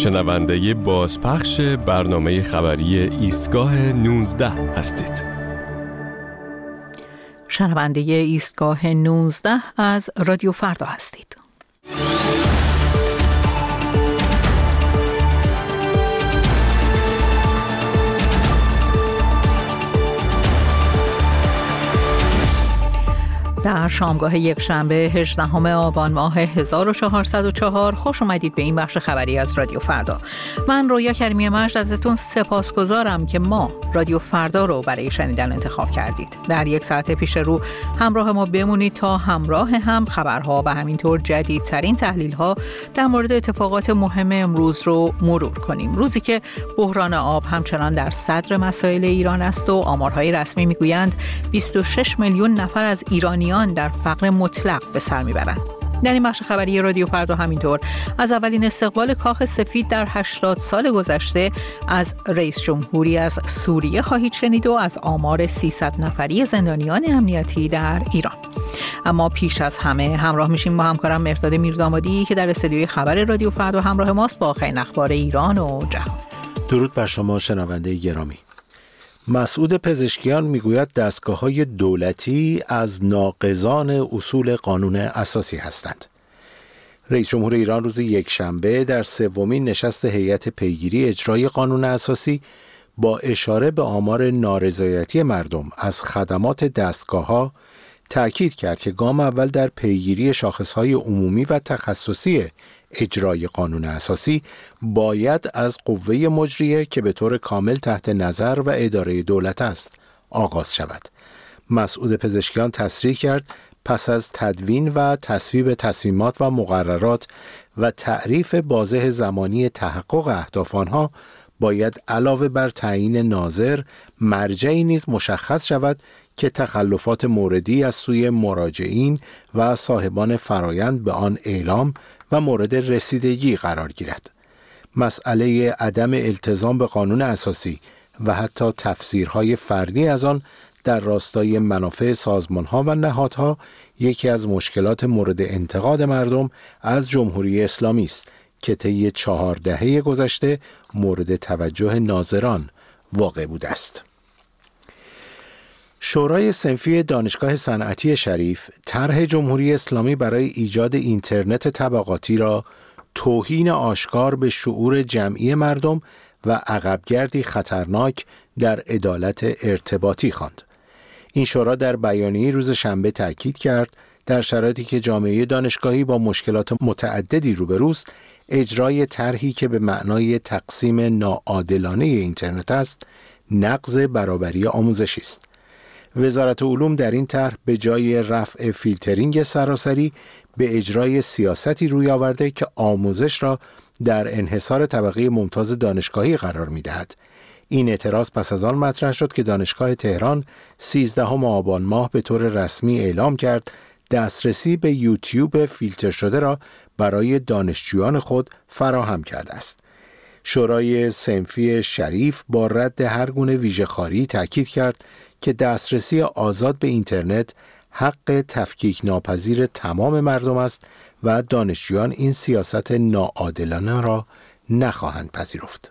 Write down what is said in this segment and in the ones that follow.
شنونده بازپخش برنامه خبری ایستگاه 19 هستید. شنونده ایستگاه 19 از رادیو فردا هستید. در شامگاه یک شنبه 18 آبان ماه 1404 خوش اومدید به این بخش خبری از رادیو فردا. من رویا کریمی مجد ازتون سپاسگزارم که ما رادیو فردا رو برای شنیدن انتخاب کردید. در یک ساعت پیش رو همراه ما بمونید تا همراه هم خبرها و همینطور جدیدترین تحلیل‌ها در مورد اتفاقات مهم امروز رو مرور کنیم. روزی که بحران آب همچنان در صدر مسائل ایران است و آمارهای رسمی میگویند 26 میلیون نفر از ایرانیان در فقر مطلق به سر میبرند. در این بخش خبری رادیو فردا همینطور از اولین استقبال کاخ سفید در 80 سال گذشته از رئیس جمهوری از سوریه خواهید شنید و از آمار 300 نفری زندانیان امنیتی در ایران. اما پیش از همه همراه میشیم با همکارم مهرداد میردامادی که در استودیوی خبر رادیو فردا همراه ماست با آخرین اخبار ایران و جهان. درود بر شما شنونده گرامی. مسعود پزشکیان میگوید دستگاه‌های دولتی از ناقضان اصول قانون اساسی هستند. رئیس جمهور ایران روز یکشنبه در سومین نشست هیئت پیگیری اجرای قانون اساسی با اشاره به آمار نارضایتی مردم از خدمات دستگاه‌ها تأکید کرد که گام اول در پیگیری شاخص‌های عمومی و تخصصی اجرای قانون اساسی باید از قوه مجریه که به طور کامل تحت نظر و اداره دولت است آغاز شود. مسعود پزشکیان تصریح کرد پس از تدوین و تصویب تصمیمات و مقررات و تعریف بازه زمانی تحقق اهداف آنها باید علاوه بر تعیین ناظر مرجعی نیز مشخص شود که تخلفات موردی از سوی مراجعین و صاحبان فرایند به آن اعلام و مورد رسیدگی قرار گیرد. مسئله عدم التزام به قانون اساسی و حتی تفسیرهای فردی از آن در راستای منافع سازمانها و نهادها یکی از مشکلات مورد انتقاد مردم از جمهوری اسلامی است که طی 4 دهه گذشته مورد توجه ناظران واقع بوده است. شورای صنفی دانشگاه صنعتی شریف طرح جمهوری اسلامی برای ایجاد اینترنت طبقاتی را توهین آشکار به شعور جمعی مردم و عقبگردی خطرناک در عدالت ارتباطی خواند. این شورا در بیانیه‌ای روز شنبه تاکید کرد در شرایطی که جامعه دانشگاهی با مشکلات متعددی روبروست، اجرای طرحی که به معنای تقسیم ناعادلانه اینترنت است، نقض برابری آموزشی است. وزارت علوم در این طرح به جای رفع فیلترینگ سراسری به اجرای سیاستی روی آورده که آموزش را در انحصار طبقه ممتاز دانشگاهی قرار می‌دهد. این اعتراض پس از آن مطرح شد که دانشگاه تهران 13 آبان ماه به طور رسمی اعلام کرد دسترسی به یوتیوب فیلتر شده را برای دانشجویان خود فراهم کرده است. شورای صنفی شریف با رد هر گونه ویژه‌خواری تاکید کرد که دسترسی آزاد به اینترنت حق تفکیک ناپذیر تمام مردم است و دانشجویان این سیاست ناعادلانه را نخواهند پذیرفت.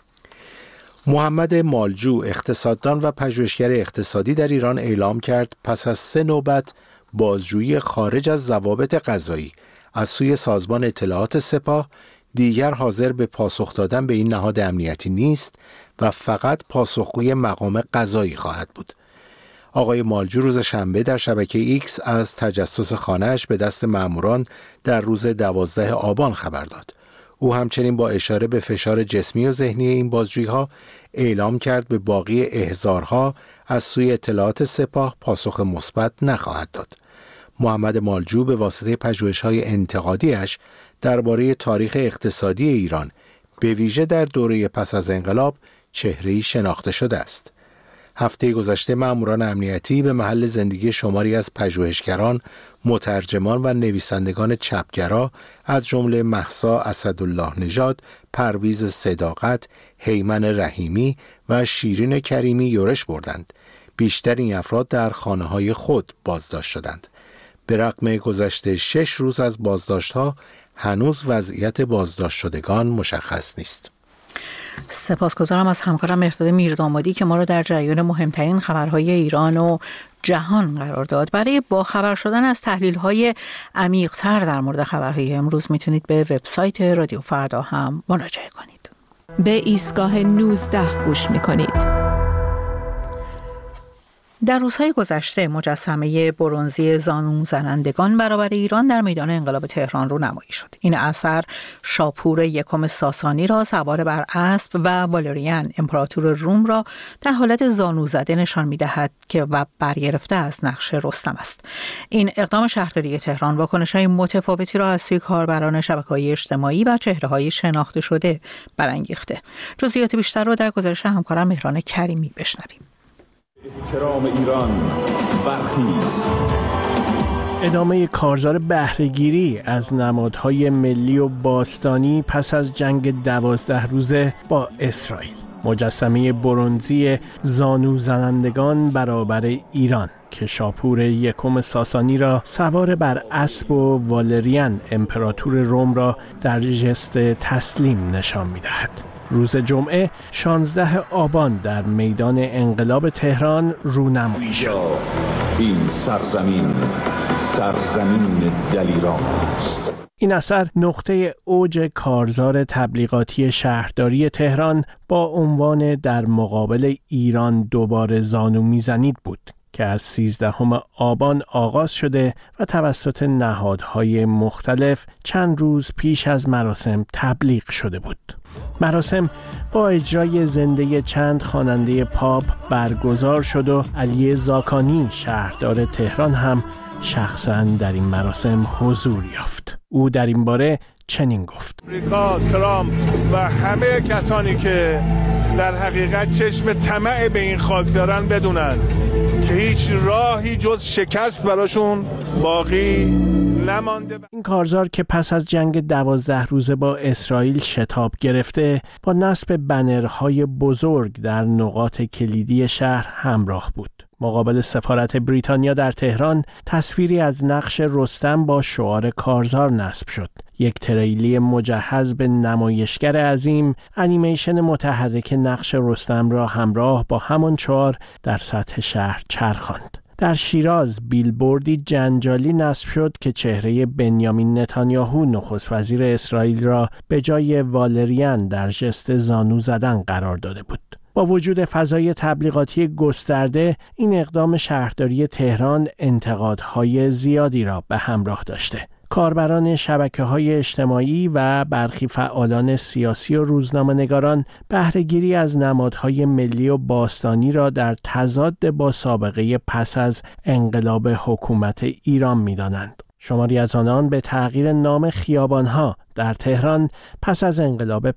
محمد مالجو اقتصاددان و پژوهشگر اقتصادی در ایران اعلام کرد پس از 3 نوبت بازجویی خارج از ضوابط قضایی از سوی سازمان اطلاعات سپاه دیگر حاضر به پاسخ دادن به این نهاد امنیتی نیست و فقط پاسخگوی مقام قضایی خواهد بود. آقای مالجو روز شنبه در شبکه ایکس از تجسس خانه‌اش به دست ماموران در روز 12 آبان خبر داد. او همچنین با اشاره به فشار جسمی و ذهنی این بازجویی‌ها اعلام کرد به باقی احضارها از سوی اطلاعات سپاه پاسخ مثبت نخواهد داد. محمد مالجو به واسطه پژوهش‌های انتقادیش درباره تاریخ اقتصادی ایران به ویژه در دوره پس از انقلاب چهره‌ای شناخته شده است. هفته گذشته ماموران امنیتی به محل زندگی شماری از پژوهشگران، مترجمان و نویسندگان چپگرا از جمله مهسا اسدالله نژاد، پرویز صداقت، هیمن رحیمی و شیرین کریمی یورش بردند. بیشتر این افراد در خانه‌های خود بازداشت شدند. به رغم گذشت 6 روز از بازداشت‌ها، هنوز وضعیت بازداشت شدگان مشخص نیست. سپاسگزارم از همکارم مهرداد میردامادی که ما را در جریان مهمترین خبرهای ایران و جهان قرار داد. برای باخبر شدن از تحلیل‌های عمیق‌تر در مورد خبرهای امروز میتونید به وبسایت رادیو فردا هم مراجعه کنید. به ایستگاه 19 گوش میکنید. در روزهای گذشته مجسمه برنزی زانو زنندگان برابر ایران در میدان انقلاب تهران رونمایی شد. این اثر شاپور یکم ساسانی را سوار بر اسب و والریان امپراتور روم را در حالت زانو زده نشان می‌دهد که برگرفته از نقش رستم است. این اقدام شهرداری تهران واکنش‌های متفاوتی را از سوی کاربران شبکه‌های اجتماعی و چهره‌های شناخته شده برانگیخته. جزئیات بیشتر را در گزارش همکارم مهران کریمی بشنویم. احترام ایران برخیز. ادامه کارزار بهره‌گیری از نمادهای ملی و باستانی پس از جنگ 12 روزه با اسرائیل. مجسمه برنزی زانو زنندگان برابر ایران که شاپور یکم ساسانی را سوار بر اسب و والریان امپراتور روم را در ژست تسلیم نشان می‌دهد. روز جمعه 16 آبان در میدان انقلاب تهران رونمایی شد. این سرزمین دلیران است. این اثر نقطه اوج کارزار تبلیغاتی شهرداری تهران با عنوان در مقابل ایران دوباره زانو میزنید بود که از 13 آبان آغاز شده و توسط نهادهای مختلف چند روز پیش از مراسم تبلیغ شده بود. مراسم با اجرای زنده چند خواننده پاپ برگزار شد و علی زاکانی شهردار تهران هم شخصاً در این مراسم حضور یافت. او در این باره چنین گفت: امریکا، ترامپ و همه کسانی که در حقیقت چشم طمع به این خاک دارن بدونن که هیچ راهی جز شکست براشون باقی نمانده. این کارزار که پس از جنگ 12 روزه با اسرائیل شتاب گرفته با نصب بنرهای بزرگ در نقاط کلیدی شهر همراه بود. مقابل سفارت بریتانیا در تهران تصویری از نقش رستم با شعار کارزار نصب شد. یک تریلی مجهز به نمایشگر عظیم انیمیشن متحرک نقش رستم را همراه با همان شعار در سطح شهر چرخاند. در شیراز بیلبوردی جنجالی نصب شد که چهره بنیامین نتانیاهو نخست وزیر اسرائیل را به جای والریان در ژست زانو زدن قرار داده بود. با وجود فضای تبلیغاتی گسترده، این اقدام شهرداری تهران انتقادهای زیادی را به همراه داشته. کاربران شبکه‌های اجتماعی و برخی فعالان سیاسی و روزنامه‌نگاران بهره‌گیری از نمادهای ملی و باستانی را در تضاد با سابقه پس از انقلاب حکومت ایران می‌دانند. شماری از آنان به تغییر نام خیابان‌ها در تهران پس از انقلاب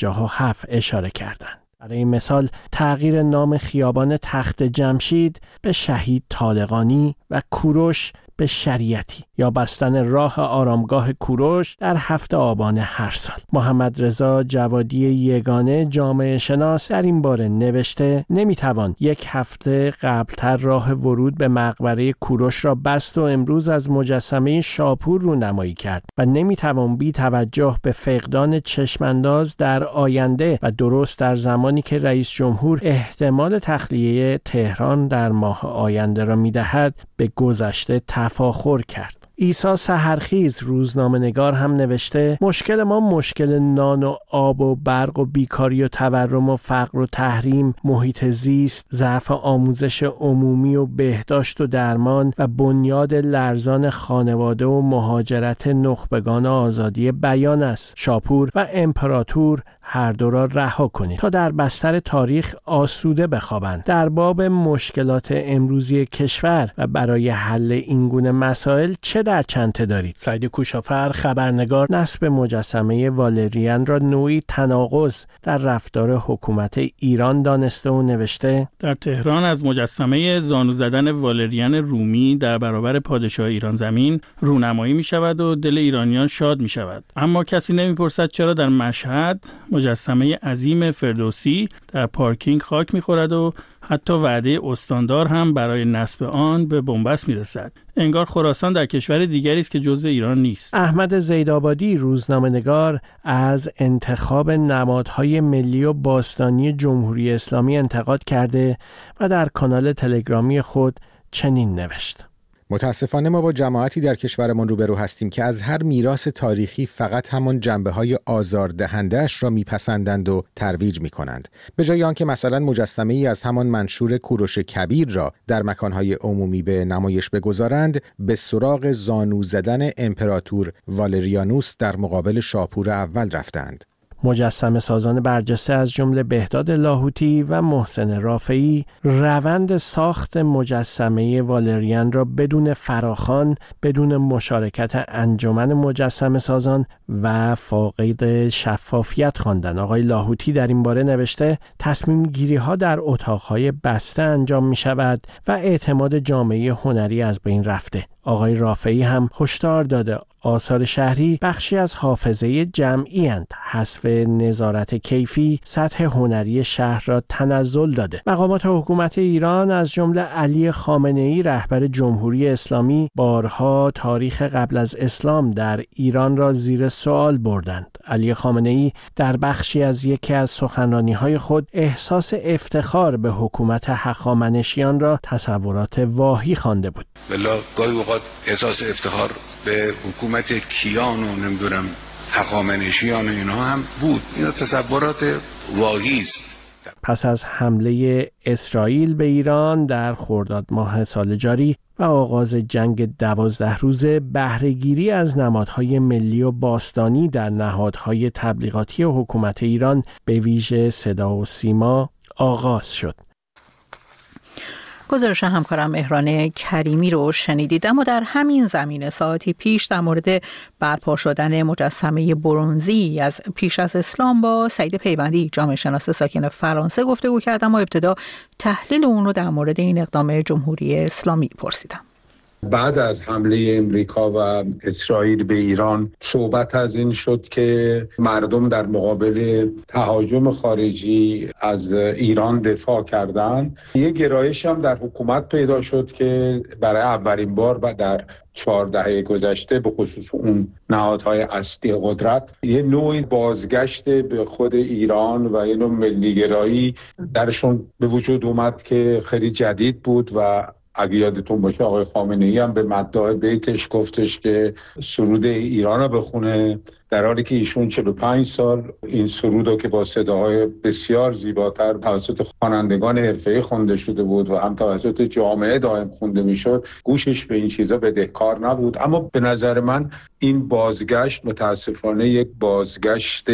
57 اشاره کردند. برای مثال تغییر نام خیابان تخت جمشید به شهید طالقانی و کوروش به شریعتی یا بستن راه آرامگاه کوروش در 7 آبان هر سال. محمد رضا جوادی یگانه جامعه شناس در این باره نوشته: نمیتوان یک هفته قبلتر راه ورود به مقبره کوروش را بست و امروز از مجسمه شاپور رونمایی کرد و نمیتوان بی توجه به فقدان چشمانداز در آینده و درست در زمانی که رئیس جمهور احتمال تخلیه تهران در ماه آینده را میدهد به گذشته تفاخر کرد. عیسی سحرخیز روزنامه‌نگار هم نوشته: مشکل ما مشکل نان و آب و برق و بیکاری و تورم و فقر و تحریم، محیط زیست، ضعف آموزش عمومی و بهداشت و درمان و بنیاد لرزان خانواده و مهاجرت نخبگان آزادی بیان است. شاپور و امپراتور هر دو را رها کنید تا در بستر تاریخ آسوده بخوابند. در باب مشکلات امروزی کشور و برای حل این گونه مسائل چه در چنته دارید؟ سعید کوشافر خبرنگار نصب مجسمه والریان را نوعی تناقض در رفتار حکومت ایران دانسته و نوشته: در تهران از مجسمه زانو زدن والریان رومی در برابر پادشاه ایران زمین رونمایی می شود و دل ایرانیان شاد می شود. اما کسی نمی‌پرسد چرا در مشهد مجسمه عظیم فردوسی در پارکینگ خاک می‌خورد و حتی وعده استاندار هم برای نصب آن به بنبست میرسد. انگار خراسان در کشور دیگری است که جزء ایران نیست. احمد زیدآبادی روزنامه‌نگار از انتخاب نمادهای ملی و باستانی جمهوری اسلامی انتقاد کرده و در کانال تلگرامی خود چنین نوشت: متاسفانه ما با جماعتی در کشورمان روبرو هستیم که از هر میراث تاریخی فقط همان جنبه‌های آزاردهنده‌اش را میپسندند و ترویج میکنند. به جای آنکه مثلا مجسمه‌ای از همان منشور کوروش کبیر را در مکانهای عمومی به نمایش بگذارند، به سراغ زانو زدن امپراتور والریانوس در مقابل شاپور اول رفتند. مجسمه سازان برجسته از جمله بهداد لاهوتی و محسن رافعی روند ساخت مجسمه والریان را بدون فراخوان، بدون مشارکت انجمن مجسمه سازان و فاقد شفافیت خواندند. آقای لاهوتی در این باره نوشته: تصمیم گیری ها در اتاقهای بسته انجام می شود و اعتماد جامعه هنری از بین رفته. آقای رافعی هم هشدار داده آثار شهری بخشی از حافظه جمعی اند. حذف نظارت کیفی سطح هنری شهر را تنزل داده. مقامات حکومت ایران از جمله علی خامنه‌ای رهبر جمهوری اسلامی بارها تاریخ قبل از اسلام در ایران را زیر سوال بردند. علی خامنه‌ای در بخشی از یکی از سخنرانی‌های خود احساس افتخار به حکومت هخامنشیان را تصورات واهی خوانده بود. بلا گاهی اوقات احساس افتخار به حکومت کیان و نمیدونم هخامنشیان و اینها هم بود. اینا تصورات واهی است. پس از حمله اسرائیل به ایران در خرداد ماه سال جاری و آغاز جنگ 12 روزه، بهره‌گیری از نمادهای ملی و باستانی در نهادهای تبلیغاتی حکومت ایران به ویژه صدا و سیما آغاز شد. گزارش همکارم مهران کریمی رو شنیدید. اما در همین زمینه ساعتی پیش در مورد برپا شدن مجسمه برنزی از پیش از اسلام با سعید پیوندی، جامعه شناس ساکن فرانسه گفتگو کردم و ابتدا تحلیل اون رو در مورد این اقدام جمهوری اسلامی پرسیدم. بعد از حمله امریکا و اسرائیل به ایران صحبت از این شد که مردم در مقابل تهاجم خارجی از ایران دفاع کردن. یه گرایش هم در حکومت پیدا شد که برای اولین بار در 4 دهه گذشته به خصوص اون نهادهای اصلی قدرت یه نوعی بازگشت به خود ایران و یه نوع ملیگرایی درشون به وجود اومد که خیلی جدید بود و اگه یادتون باشه آقای خامنه‌ای هم به مداح بیتش گفتش که سرود ایران رو بخونه، در حالی که ایشون 45 سال این سرود رو که با صداهای بسیار زیباتر توسط خوانندگان حرفه‌ای خوانده شده بود و هم توسط جامعه دائم خونده میشد، گوشش به این چیزا بدهکار نبود. اما به نظر من این بازگشت متاسفانه یک بازگشت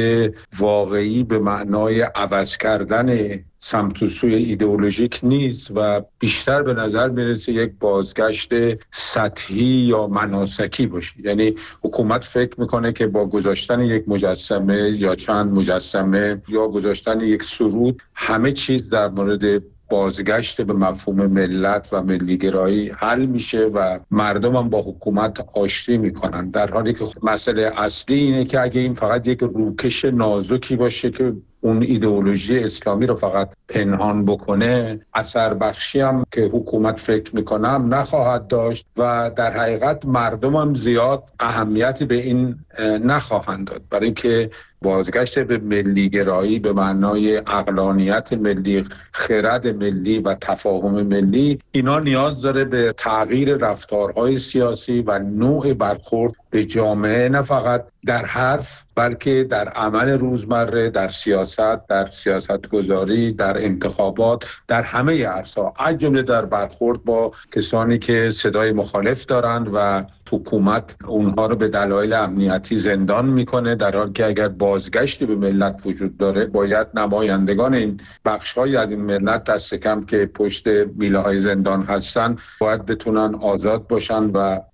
واقعی به معنای عوض کردن سمت و سوی ایدئولوژیک نیست و بیشتر به نظر میرسه یک بازگشت سطحی یا مناسکی باشه. یعنی حکومت فکر میکنه که با گذاشتن یک مجسمه یا چند مجسمه یا گذاشتن یک سرود همه چیز در مورد بازگشت به مفهوم ملت و ملیگرایی حل میشه و مردم هم با حکومت آشتی میکنن، در حالی که مسئله اصلی اینه که اگه این فقط یک روکش نازکی باشه که اون ایدئولوژی اسلامی رو فقط پنهان بکنه، اثر بخشی هم که حکومت فکر میکنم نخواهد داشت و در حقیقت مردم هم زیاد اهمیتی به این نخواهند داد، برای اینکه بازگشت به ملیگرایی به معنای عقلانیت ملی، خرد ملی و تفاهم ملی، اینا نیاز داره به تغییر رفتارهای سیاسی و نوع برخورد به جامعه، نه فقط در حرف بلکه در عمل روزمره، در سیاست، در سیاستگذاری، در انتخابات، در همه عرصه‌ها، از جمله در برخورد با کسانی که صدای مخالف دارند و حکومت اونها رو به دلایل امنیتی زندان میکنه، در حالی که اگر بازگشتی به ملت وجود داره باید نمایندگان این بخش‌های از این ملت دست کم که پشت میله‌های زندان هستن باید بتونن آزاد باشن و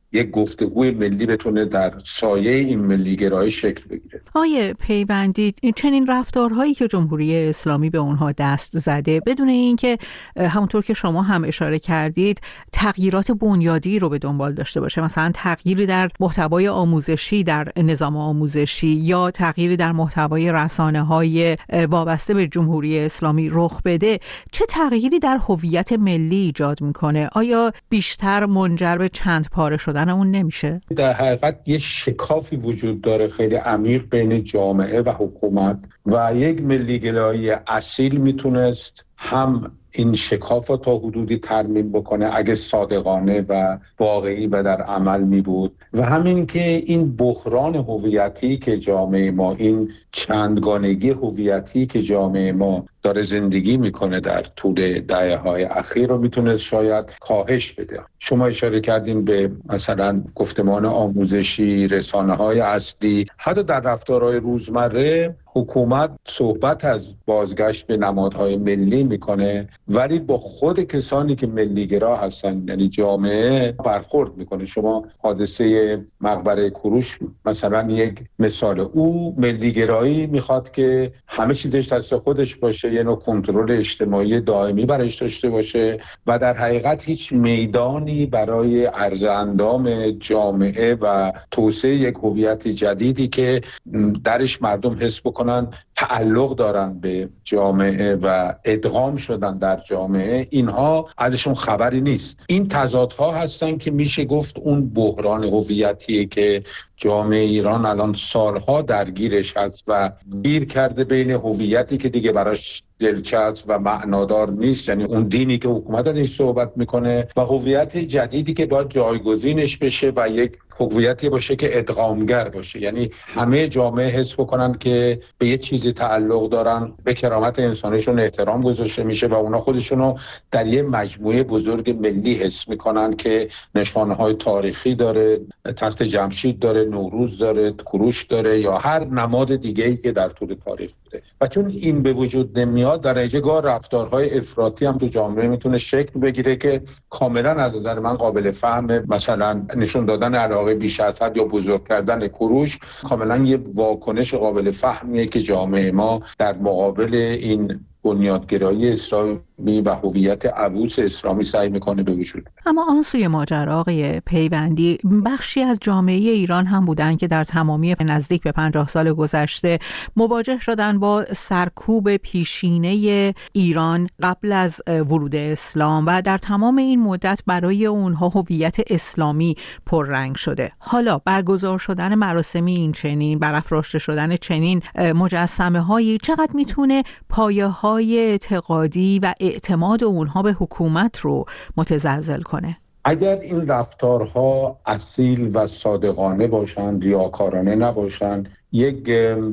یک گفتگوی ملی بتونه در سایه این ملیگرایی شکل بگیره. آیه پیوندی چنین رفتارهایی که جمهوری اسلامی به اونها دست زده بدون اینکه همونطور که شما هم اشاره کردید تغییرات بنیادی رو به دنبال داشته باشه، مثلا تغییری در محتوای آموزشی در نظام آموزشی یا تغییری در محتوای رسانه‌های وابسته به جمهوری اسلامی رخ بده، چه تغییری در هویت ملی ایجاد میکنه؟ آیا بیشتر منجر به چند پاره شدن اون نمیشه؟ در حقیقت یه شکافی وجود داره خیلی عمیق بین جامعه و حکومت و یک ملیگرایی اصیل میتونست هم این شکاف رو تا حدودی ترمیم بکنه اگه صادقانه و واقعی و در عمل می بود، و همین که این بحران هویتی که جامعه ما، این چندگانگی هویتی که جامعه ما داره زندگی میکنه در طول دهه‌های اخیر رو میتونه شاید کاهش بده. شما اشاره کردین به مثلا گفتمان آموزشی، رسانه‌های اصلی، حتی در رفتارهای روزمره حکومت صحبت از بازگشت به نمادهای ملی میکنه ولی با خود کسانی که ملیگرا هستن یعنی جامعه برخورد میکنه. شما حادثه مقبره کوروش مثلا یک مثال، او ملیگرایی میخواد که همه چیزش دست خودش باشه، یه نوع کنترل اجتماعی دائمی برش داشته باشه و در حقیقت هیچ میدانی برای عرض اندام جامعه و توسعه یک هویت جدیدی که درش مردم حس بکنن تعلق دارن به جامعه و ادغام شدن در جامعه، اینها ازشون خبری نیست. این تضادها هستن که میشه گفت اون بحران هویتیه که جامعه ایران الان سالها درگیرش هست و گیر کرده بین هویتی که دیگه براش دلچسب و معنادار نیست، یعنی اون دینی که حکومت ازش صحبت میکنه، و هویت جدیدی که باید جایگزینش بشه و یک هویتی باشه که ادغامگر باشه، یعنی همه جامعه حس بکنن که به یه چیزی تعلق دارن، به کرامت انسانیشون احترام گذاشته میشه و اونا خودشونو در یه مجموعه بزرگ ملی حس میکنن که نشانه‌های تاریخی داره، تخت جمشید داره، نوروز داره، کوروش داره یا هر نماد دیگه‌ای که در طول تاریخ بوده. و چون این به وجود نمیاد، در نتیجه گاه رفتارهای افراطی هم تو جامعه میتونه شکل بگیره که کاملا از نظر من قابل فهمه. مثلا نشون دادن علاقه بیش از حد یا بزرگ کردن کوروش کاملا یه واکنش قابل فهمیه که جامعه ما در مقابل این بنیادگرایی اسلامی و هویت عبوس اسلامی سعی میکنه به وجود. اما آن سوی ماجرا آقای پیوندی، بخشی از جامعه ایران هم بودن که در تمامی نزدیک به 50 سال گذشته مواجه شدن با سرکوب پیشینه ایران قبل از ورود اسلام و در تمام این مدت برای اونها هویت اسلامی پررنگ شده. حالا برگزار شدن مراسمی این چنین، برافراشته شدن چنین مجسمه هایی چقدر میتونه پایه های اعتقادی و اعتماد اونها به حکومت رو متزلزل کنه؟ اگر این رفتارها اصیل و صادقانه باشن، ریاکارانه نباشن، یک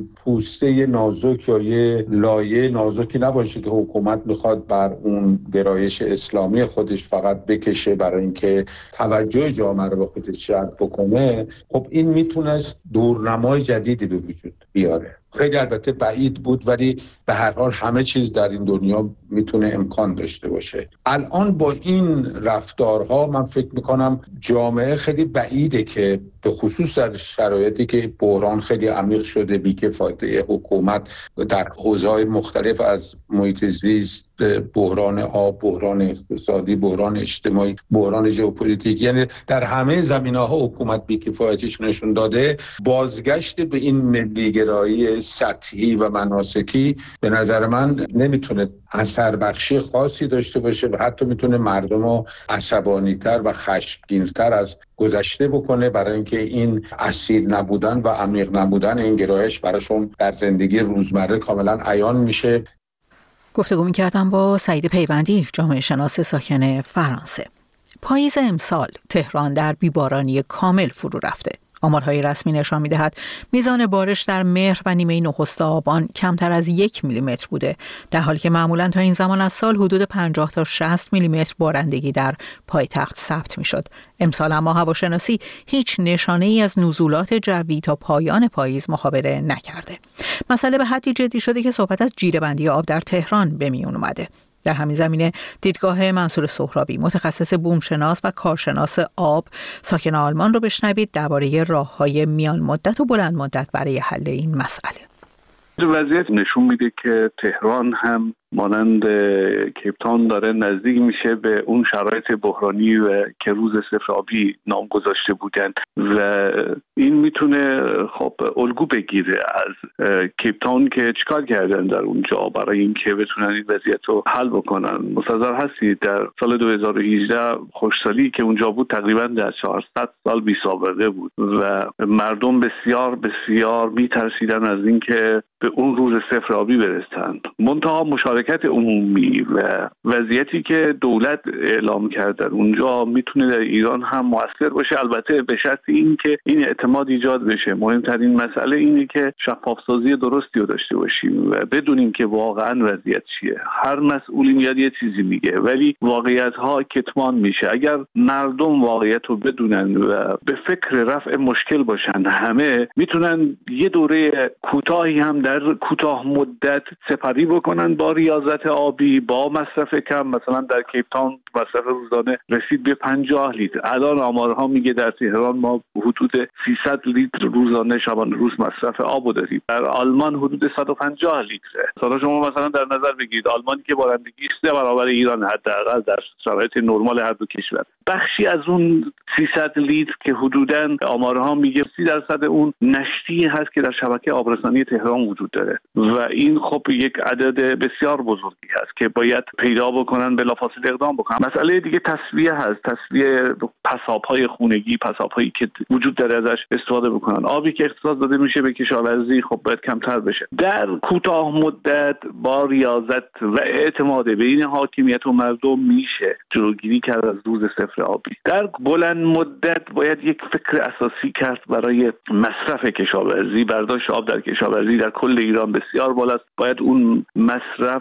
پوسته نازک یا یه لایه نازکی نباشه که حکومت میخواد بر اون گرایش اسلامی خودش فقط بکشه برای اینکه توجه جامعه رو به خودش جلب بکنه، خب این میتونست دورنمای جدیدی به وجود بیاره. خیلی البته بعید بود ولی به هر حال همه چیز در این دنیا میتونه امکان داشته باشه. الان با این رفتارها من فکر میکنم جامعه خیلی بعیده که به خصوص در شرایطی که بحران خیلی عمیق شده، بی‌کفایتی حکومت در حوزه‌های مختلف از محیط زیست، بحران آب، بحران اقتصادی، بحران اجتماعی، بحران ژئوپلیتیک، یعنی در همه زمینه‌ها حکومت بی‌کفایتیش نشون داده، بازگشت به این ملیگرایی سطحی و مناسکی به نظر من نمیتونه اثر بخشی خاصی داشته باشه و حتی میتونه مردم رو عصبانی‌تر و خشمگین‌تر از گذشته بکنه، برای اینکه این اصیل نبودن و عمیق نبودن این گرایش براشون در زندگی روزمره کاملا عیان میشه. گفتگو می‌کردم با سعید پیوندی، جامعه شناس ساکن فرانسه. پاییز امسال تهران در بیبارانی کامل فرو رفته. آمارهای رسمی نشان می‌دهد میزان بارش در مهر و نیمه نخست آبان کمتر از 1 میلیمتر بوده، در حالی که معمولاً تا این زمان از سال حدود 50 تا 60 میلیمتر بارندگی در پایتخت ثبت می‌شد. امسال اما هواشناسی هیچ نشانه‌ای از نزولات جوی تا پایان پاییز مخابره نکرده. مسئله به حدی جدی شده که صحبت از جیره‌بندی آب در تهران به میون اومده. در همین زمینه دیدگاه منصور سهرابی، متخصص بومشناس و کارشناس آب ساکن آلمان رو بشنوید درباره راه‌های میان مدت و بلند مدت برای حل این مسئله. وضعیت نشون میده که تهران هم مانند کیپتاون داره نزدیک میشه به اون شرایط بحرانی که روز صفر آبی نام گذاشته بودن و این میتونه خب الگو بگیره از کیپتاون که چیکار کردن در اونجا برای اینکه بتونن این وضعیت رو حل بکنن. مستحضر هستید در سال 2018 خشکسالی که اونجا بود تقریبا در 400 سال بی سابقه بود و مردم بسیار بسیار میترسیدن از اینکه به اون روز صفر آبی برسن. منتها مشارکت عمومی و وضعیتی که دولت اعلام کرد در اونجا میتونه در ایران هم مؤثر باشه، البته به شرط اینکه این اعتماد ایجاد بشه. مهمترین مسئله اینه که شفاف سازی درستی رو داشته باشیم و بدونیم که واقعا وضعیت چیه. هر مسئولی میاد یه چیزی میگه ولی واقعیت ها کتمان میشه. اگر مردم واقعیت رو بدونن و به فکر رفع مشکل باشن، همه میتونن یه دوره کوتاهی هم در کوتاه مدت سپری بکنن با ریاضت آبی، با مصرف کم. مثلا در کیپتاون مصرف روزانه رسید به 50 لیتر. الان آمارها میگه در تهران ما حدود 300 لیتر روزانه شبانه روز مصرف آب داریم. در آلمان حدود 150 لیتره. حالا شما مثلا در نظر بگیرید آلمانی که بارندگی 3 برابر ایران حداقل در شرایط نرمال هر دو کشور. بخشی از اون 300 لیتر که حدوداً آمارها میگه 30% اون نشتی هست که در شبکه آبرسانی تهران وجود داره و این خب یک عدد بسیار بزرگی هست که باید پیدا بکنن، بلافاصله اقدام بکنن. مسئله دیگه تصفیه هست، تصفیه پساب‌های خونگی، پساب‌هایی که وجود داره ازش استفاده بکنن. آبی که اختصاص داده میشه به کشاورزی خب باید کمتر بشه. در کوتاه مدت با ریاضت و اعتماد بین حاکمیت و مردم میشه جلوگیری کرد از روز صفر آبی. در بلند مدت باید یک فکر اساسی کرد برای مصرف کشاورزی. برداشت آب در کشاورزی در کل ایران بسیار بالاست. باید اون مصرف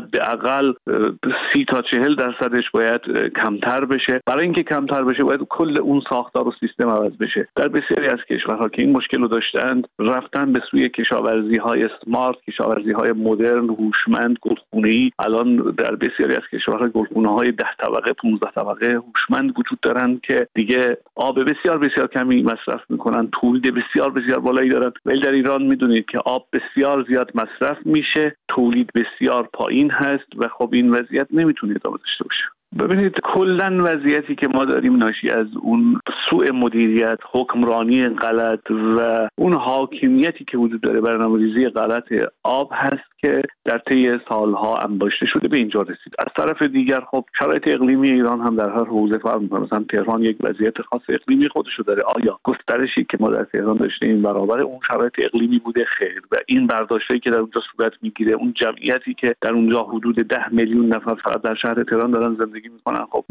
حداقل 30 تا 40% باید کمتر بشه. برای اینکه کمتر بشه باید کل اون ساختار و سیستم عوض بشه. در بسیاری از کشورها که این مشکل رو داشتند رفتن به سوی کشاورزی‌های اسمارت، کشاورزی‌های مدرن، هوشمند، گلخونه‌ای. الان در بسیاری از کشورها گلخونه‌های 10 طبقه 15 طبقه هوشمند وجود دارن که دیگه آب بسیار بسیار کمی مصرف میکنن، تولید بسیار بسیار بالایی دارن. ولی در ایران میدونید که آب بسیار زیاد مصرف میشه، تولید بسیار پایین هست و خب این وضعیت نمیتونه ادامه داشته باشه. ببینید کلن وضعیتی که ما داریم ناشی از اون سوء مدیریت، حکمرانی غلط و اون حاکمیتی که وجود داره، برنامه‌ریزی غلط آب هست که در طی سالها انباشته شده به اینجا رسید. از طرف دیگر خب شرایط اقلیمی ایران هم در هر حوزه فرق می‌کنه. مثلا تهران یک وضعیت خاص اقلیمی خودشو داره. آیا گسترشی که ما در تهران داشتیم برابر اون شرایط اقلیمی بوده؟ خیر. و این برداشتی که در اونجا صورت میگیره، اون جمعیتی که در اونجا حدود 10 میلیون نفر فقط در شهر تهران دارن زندگی میکنن، خب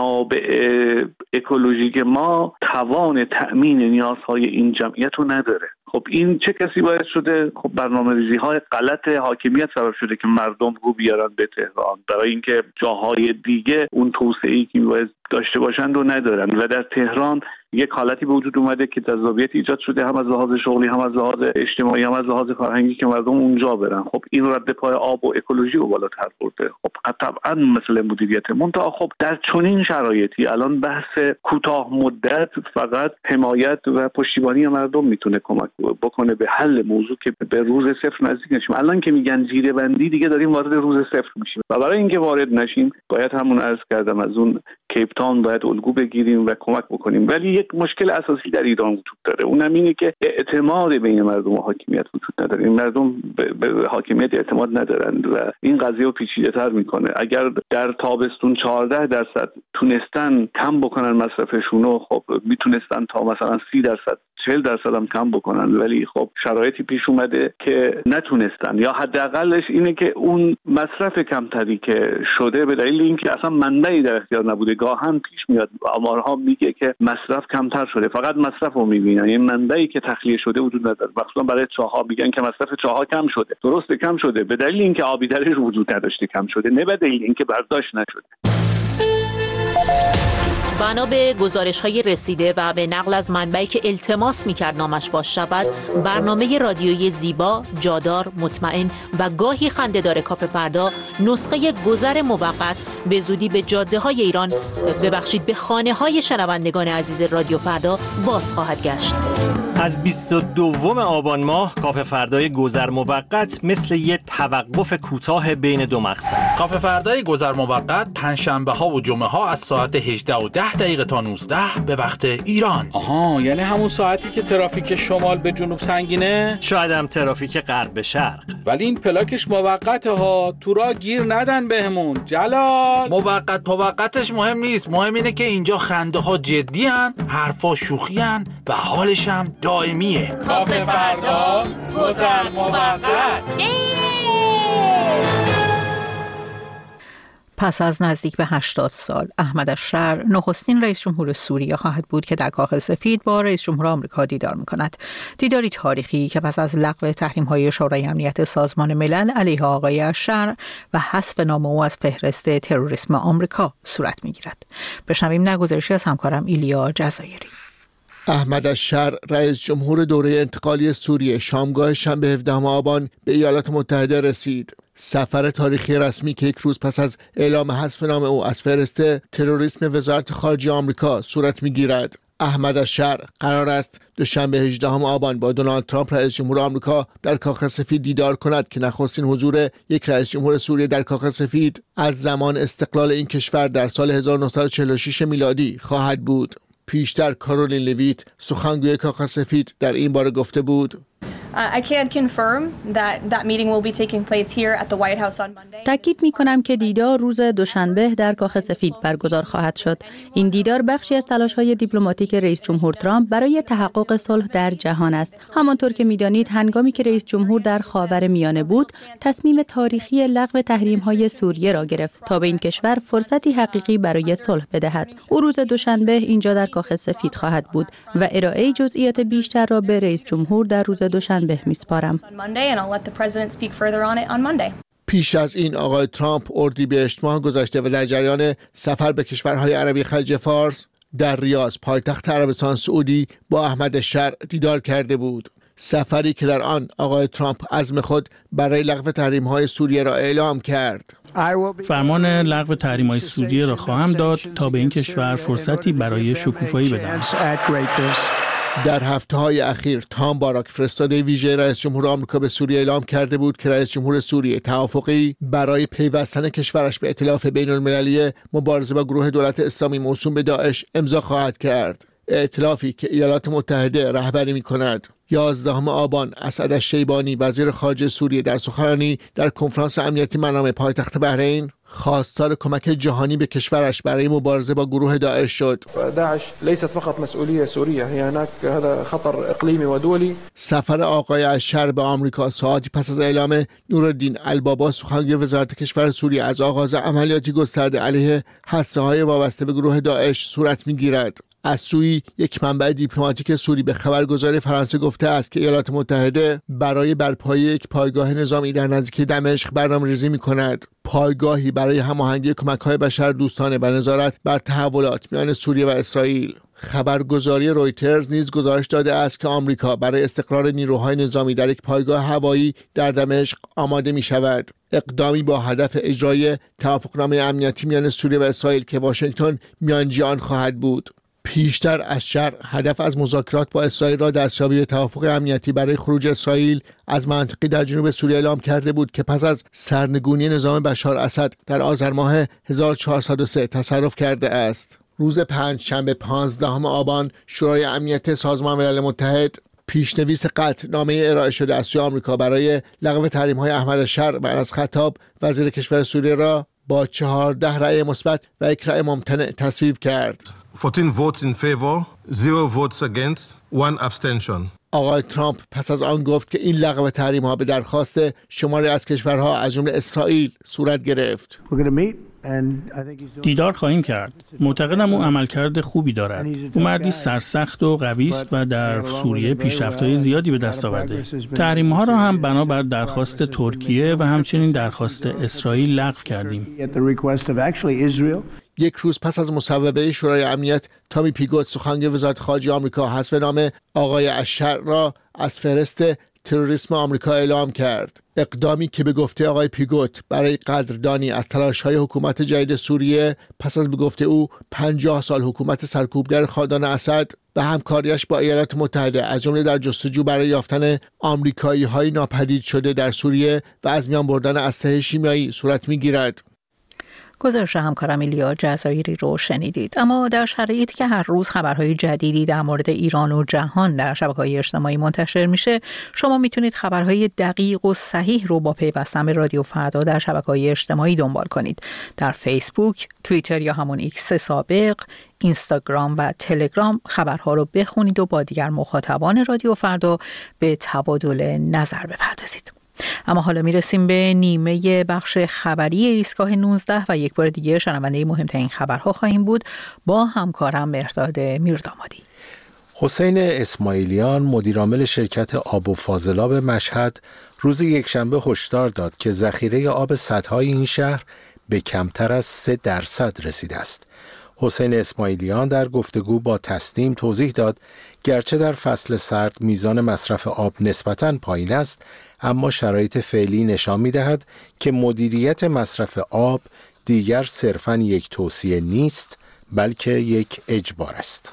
منابع اکولوژیک ما توان تأمین نیازهای این جمعیت رو نداره. خب این چه کسی باعث شده؟ خب برنامه‌ریزی های غلط حاکمیت سبب شده که مردم رو بیارن به تهران برای اینکه جاهای دیگه اون توسعه‌ای که باید داشته باشند رو ندارن و در تهران یک حالتی به وجود اومده که جذابیت ایجاد شده، هم از لحاظ شغلی، هم از لحاظ اجتماعی، هم از لحاظ فرهنگی که مردم اونجا برن. خب این رد پای آب و اکولوژی رو بالاتر برده. خب طبعا مسئله مدیریت. منتها خب در چنین شرایطی الان بحث کوتاه مدت فقط حمایت و پشتیبانی مردم میتونه کمک بکنه به حل موضوع که به روز صفر نزدیک نشیم. الان که میگن زیر بندی، دیگه داریم وارد روز صفر میشیم و برای اینکه وارد نشیم باید همون عرض کردم از اون کیپتاون باید الگو بگیریم و کمک بکنیم. ولی یک مشکل اساسی در ایران وجود داره، اونم اینه که اعتماد بین مردم و حاکمیت وجود نداره. این مردم به حاکمیت اعتماد ندارند و این قضیه رو پیچیده‌تر میکنه. اگر در تابستون 14% تونستن کم بکنن مصرفشون رو، خب میتونستن تا مثلا 30% 40% هم کم بکنن، ولی خب شرایطی پیش اومده که نتونستن، یا حداقلش اینه که اون مصرف کمتری که شده به دلیل اینکه اصلا منبعی در اختیار نبوده. گاهن پیش میاد آمارها میگه که مصرف کمتر شده، فقط مصرف رو میبینن، یعنی منبعی که تخلیه شده وجود نداره. مخصوصا برای چاه‌ها میگن که مصرف چاه‌ها کم شده. درسته کم شده به دلیل اینکه آبی درش وجود نداشته کم شده، نه به دلیل اینکه برداشت نشده. بنا به گزارش‌های رسیده و به نقل از منبعی که التماس می‌کرد نامش فاش شود، برنامه رادیویی زیبا، جادار، مطمئن و گاهی خنده‌دار کافه فردا نسخه گذر موقت به زودی به جاده‌های ایران، به خانه‌های شنوندگان عزیز رادیو فردا باز خواهد گشت. از 22 آبان ماه کافه فردای گذر موقت مثل یه توقف کوتاه بین دو مقصد. کافه فردای گذر موقت پنجشنبه‌ها و جمعه‌ها از ساعت 18:10 تا 19 به وقت ایران. آها، یعنی همون ساعتی که ترافیک شمال به جنوب سنگینه؟ شاید هم ترافیک غرب به شرق. ولی این پلاکش موقته ها، تو راه گیر ندن بهمون. جلال موقتش مهم نیست، مهم اینه که اینجا خنده ها جدی ان، حرفا شوخی ان و حالش هم دائمیه. کافه فردا گذر موقت. پس از نزدیک به 80 سال احمد الشر نخستین رئیس جمهور سوریه خواهد بود که در کاخ سفید با رئیس جمهور آمریکا دیدار می‌کند. دیداری تاریخی که پس از لغو تحریم‌های شورای امنیت سازمان ملل علیه آقای الشر و حذف نام او از فهرست تروریسم آمریکا صورت می‌گیرد. بشنویم نگزارشی از همکارم ایلیا جزایری. احمد الشر رئیس جمهور دوره انتقالی سوریه شامگاه شنبه 17 آبان به ایالات متحده رسید. سفر تاریخی رسمی که یک روز پس از اعلام حذف نام او از فهرست تروریسم وزارت خارجه آمریکا صورت می‌گیرد. احمد الشر قرار است دوشنبه 18 آبان با دونالد ترامپ رئیس جمهور آمریکا در کاخ سفید دیدار کند که نخستین حضور یک رئیس جمهور سوریه در کاخ سفید از زمان استقلال این کشور در سال 1946 میلادی خواهد بود. پیشتر کارولین لویت سخنگوی کاخ سفید در این باره گفته بود: تاکید می‌کنم که دیدار روز دوشنبه در کاخ سفید برگزار خواهد شد. این دیدار بخشی از تلاش‌های دیپلماتیک رئیس جمهور ترامپ برای تحقق صلح در جهان است. همانطور که می‌دانید هنگامی که رئیس جمهور در خاورمیانه بود، تصمیم تاریخی لغو تحریم‌های سوریه را گرفت تا به این کشور فرصتی حقیقی برای صلح بدهد. او روز دوشنبه اینجا در کاخ سفید خواهد بود و ارائه جزئیات بیشتر را به رئیس جمهور در روز دوشنبه میسپارم. پیش از این آقای ترامپ اردیبهشت ماه گذشته و در جریان سفر به کشورهای عربی خلیج فارس در ریاض پایتخت عربستان سعودی با احمد الشر دیدار کرده بود. سفری که در آن آقای ترامپ عزم خود برای لغو تحریم‌های سوریه را اعلام کرد. فرمان لغو تحریم‌های سوریه را خواهم داد تا به این کشور فرصتی برای شکوفایی بدهم. در هفته‌های اخیر تام باراک فرستاده ویژه رئیس جمهور آمریکا به سوریه اعلام کرده بود که رئیس جمهور سوریه توافقی برای پیوستن کشورش به ائتلاف بین‌المللی مبارزه با گروه دولت اسلامی موسوم به داعش امضا خواهد کرد. ائتلافی که ایالات متحده رهبری می‌کند. 11 آبان اسعد الشیبانی وزیر خارجه سوریه در سخنرانی در کنفرانس امنیتی منام پایتخت بحرین خواستار کمک جهانی به کشورش برای مبارزه با گروه داعش شد. داعش ليست فقط مسئولیه سوریه، هي هناك هذا خطر اقلیمی و دولی. سفر آقای الشر به آمریکا ساعتی پس از اعلام نورالدین البابا سخنگوی وزارت کشور سوریه از آغاز عملیاتی گسترده علیه هسته‌های وابسته به گروه داعش صورت می‌گیرد. از سوی یک منبع دیپلماتیک سوری به خبرگزاری فرانسه گفته است که ایالات متحده برای برپایی یک پایگاه نظامی در نزدیکی دمشق برنامه‌ریزی می‌کند. پایگاهی برای هماهنگی کمک‌های بشردوستانه و نظارت بر تحولات میان سوریه و اسرائیل. خبرگزاری رویترز نیز گزارش داده است که آمریکا برای استقرار نیروهای نظامی در یک پایگاه هوایی در دمشق آماده می‌شود. اقدامی با هدف اجرای توافقنامه امنیتی میان سوریه و اسرائیل که واشنگتن میانجی آن خواهد بود. پیشتر الشر هدف از مذاکرات با اسرائیل را دستیابی به توافق امنیتی برای خروج اسرائیل از منطقه در جنوب سوریه اعلام کرده بود که پس از سرنگونی نظام بشار اسد در آذر ماه 1403 تصرف کرده است. روز پنجشنبه 15 آبان شورای امنیت سازمان ملل متحد پیشنویس قطعنامه ارائه شده از سوی آمریکا برای لغو تحریم‌های احمد الشر و از خطاب وزیر کشور سوریه را با 14 رأی مثبت و 1 رأی ممتنع تصویب کرد. 14 votes in favor, 0 votes against, 1 abstention. آقای ترامپ پس از آن گفت که این لغو تحریم‌ها به درخواست شماری از کشورها از جمله اسرائیل صورت گرفت. دیدار خواهیم کرد. معتقدم او عملکرد خوبی دارد. او مردی سرسخت و قوی است و در سوریه پیشرفت‌های زیادی به دست آورده. تحریم‌ها را هم بنابر درخواست ترکیه و همچنین درخواست اسرائیل لغو کردیم. یک روز پس از مصوبه شورای امنیت، تامی پیگوت سخنگوی وزارت خارجه آمریکا حذف نام آقای اشر را از فهرست تروریسم آمریکا اعلام کرد. اقدامی که به گفته آقای پیگوت برای قدردانی از تلاش‌های حکومت جدید سوریه پس از به گفته او 50 سال حکومت سرکوبگر خاندان اسد و همکاریش با ایالات متحده از جمله در جستجو برای یافتن آمریکایی‌های ناپدید شده در سوریه و از میان بردن اسلحه شیمیایی صورت می‌گیرد. گزارش همکارم ایلیا جزایری رو شنیدید. اما در شرایطی که هر روز خبرهای جدیدی در مورد ایران و جهان در شبکه‌های اجتماعی منتشر میشه، شما میتونید خبرهای دقیق و صحیح رو با پیوستن به رادیو فردا در شبکه‌های اجتماعی دنبال کنید. در فیسبوک، توییتر یا همون ایکس سابق، اینستاگرام و تلگرام خبرها رو بخونید و با دیگر مخاطبان رادیو فردا به تبادل نظر بپردازید. اما حالا میرسیم به نیمه بخش خبری ایستگاه 19 و یک بار دیگه شنونده مهمترین خبرها خواهیم بود با همکارم مهرداد میردامادی. حسین اسماعیلیان مدیرعامل شرکت آب و فاضلاب مشهد روز یکشنبه هشدار داد که ذخیره آب سدهای این شهر به کمتر از 3% رسیده است. حسین اسماعیلیان در گفتگو با تسنیم توضیح داد گرچه در فصل سرد میزان مصرف آب نسبتاً پایین است، اما شرایط فعلی نشان می‌دهد که مدیریت مصرف آب دیگر صرفاً یک توصیه نیست، بلکه یک اجبار است.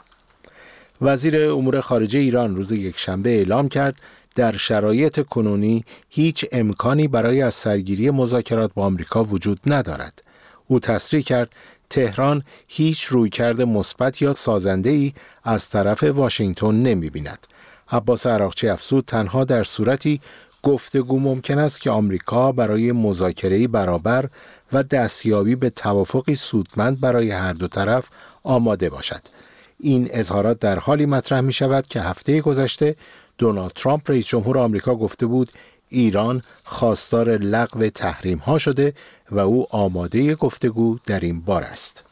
وزیر امور خارجه ایران روز یکشنبه اعلام کرد در شرایط کنونی هیچ امکانی برای از سرگیری مذاکرات با آمریکا وجود ندارد. او تصریح کرد تهران هیچ رویکرد مثبت یا سازنده‌ای از طرف واشنگتن نمی‌بیند. عباس عراقچی افزود تنها در صورتی گفتگو ممکن است که آمریکا برای مذاکره‌ای برابر و دستیابی به توافقی سودمند برای هر دو طرف آماده باشد. این اظهارات در حالی مطرح می شود که هفته گذشته دونالد ترامپ رئیس جمهور آمریکا گفته بود ایران خواستار لغو تحریم‌ها شده و او آماده گفتگو در این باره است.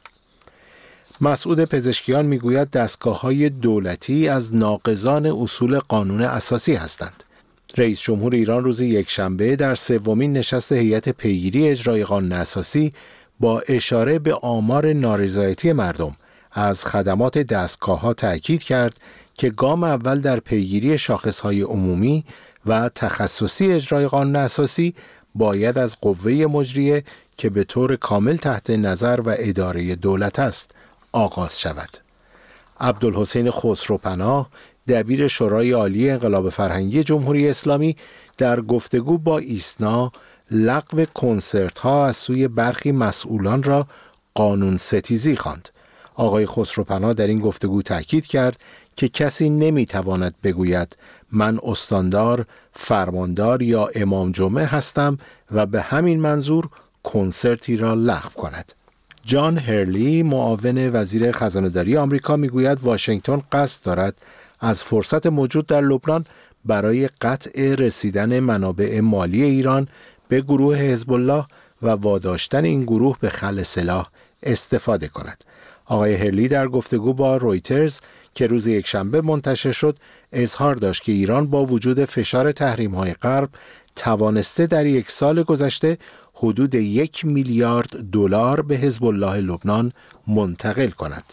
مسعود پزشکیان میگوید دستگاه‌های دولتی از ناقضان اصول قانون اساسی هستند. رئیس جمهور ایران روز یکشنبه در سومین نشست هیئت پیگیری اجرای قانون اساسی با اشاره به آمار نارضایتی مردم از خدمات دستگاه‌ها تأکید کرد که گام اول در پیگیری شاخص‌های عمومی و تخصصی اجرای قانون اساسی باید از قوه مجریه که به طور کامل تحت نظر و اداره دولت است آغاز شود. عبدالحسین خسروپناه دبیر شورای عالی انقلاب فرهنگی جمهوری اسلامی در گفتگو با ایسنا لغو کنسرت‌ها از سوی برخی مسئولان را قانون ستیزی خواند. آقای خسروپناه در این گفتگو تاکید کرد که کسی نمیتواند بگوید من استاندار، فرماندار یا امام جمعه هستم و به همین منظور کنسرتی را لغو کند. جان هرلی معاون وزیر خزانه‌داری آمریکا میگوید واشنگتن قصد دارد از فرصت موجود در لبنان برای قطع رسیدن منابع مالی ایران به گروه حزب الله و واداشتن این گروه به خلع سلاح استفاده کند. آقای هرلی در گفتگو با رویترز که روز یکشنبه منتشر شد اظهار داشت که ایران با وجود فشار تحریم‌های غرب توانسته در یک سال گذشته حدود 1 میلیارد دلار به حزب الله لبنان منتقل کند.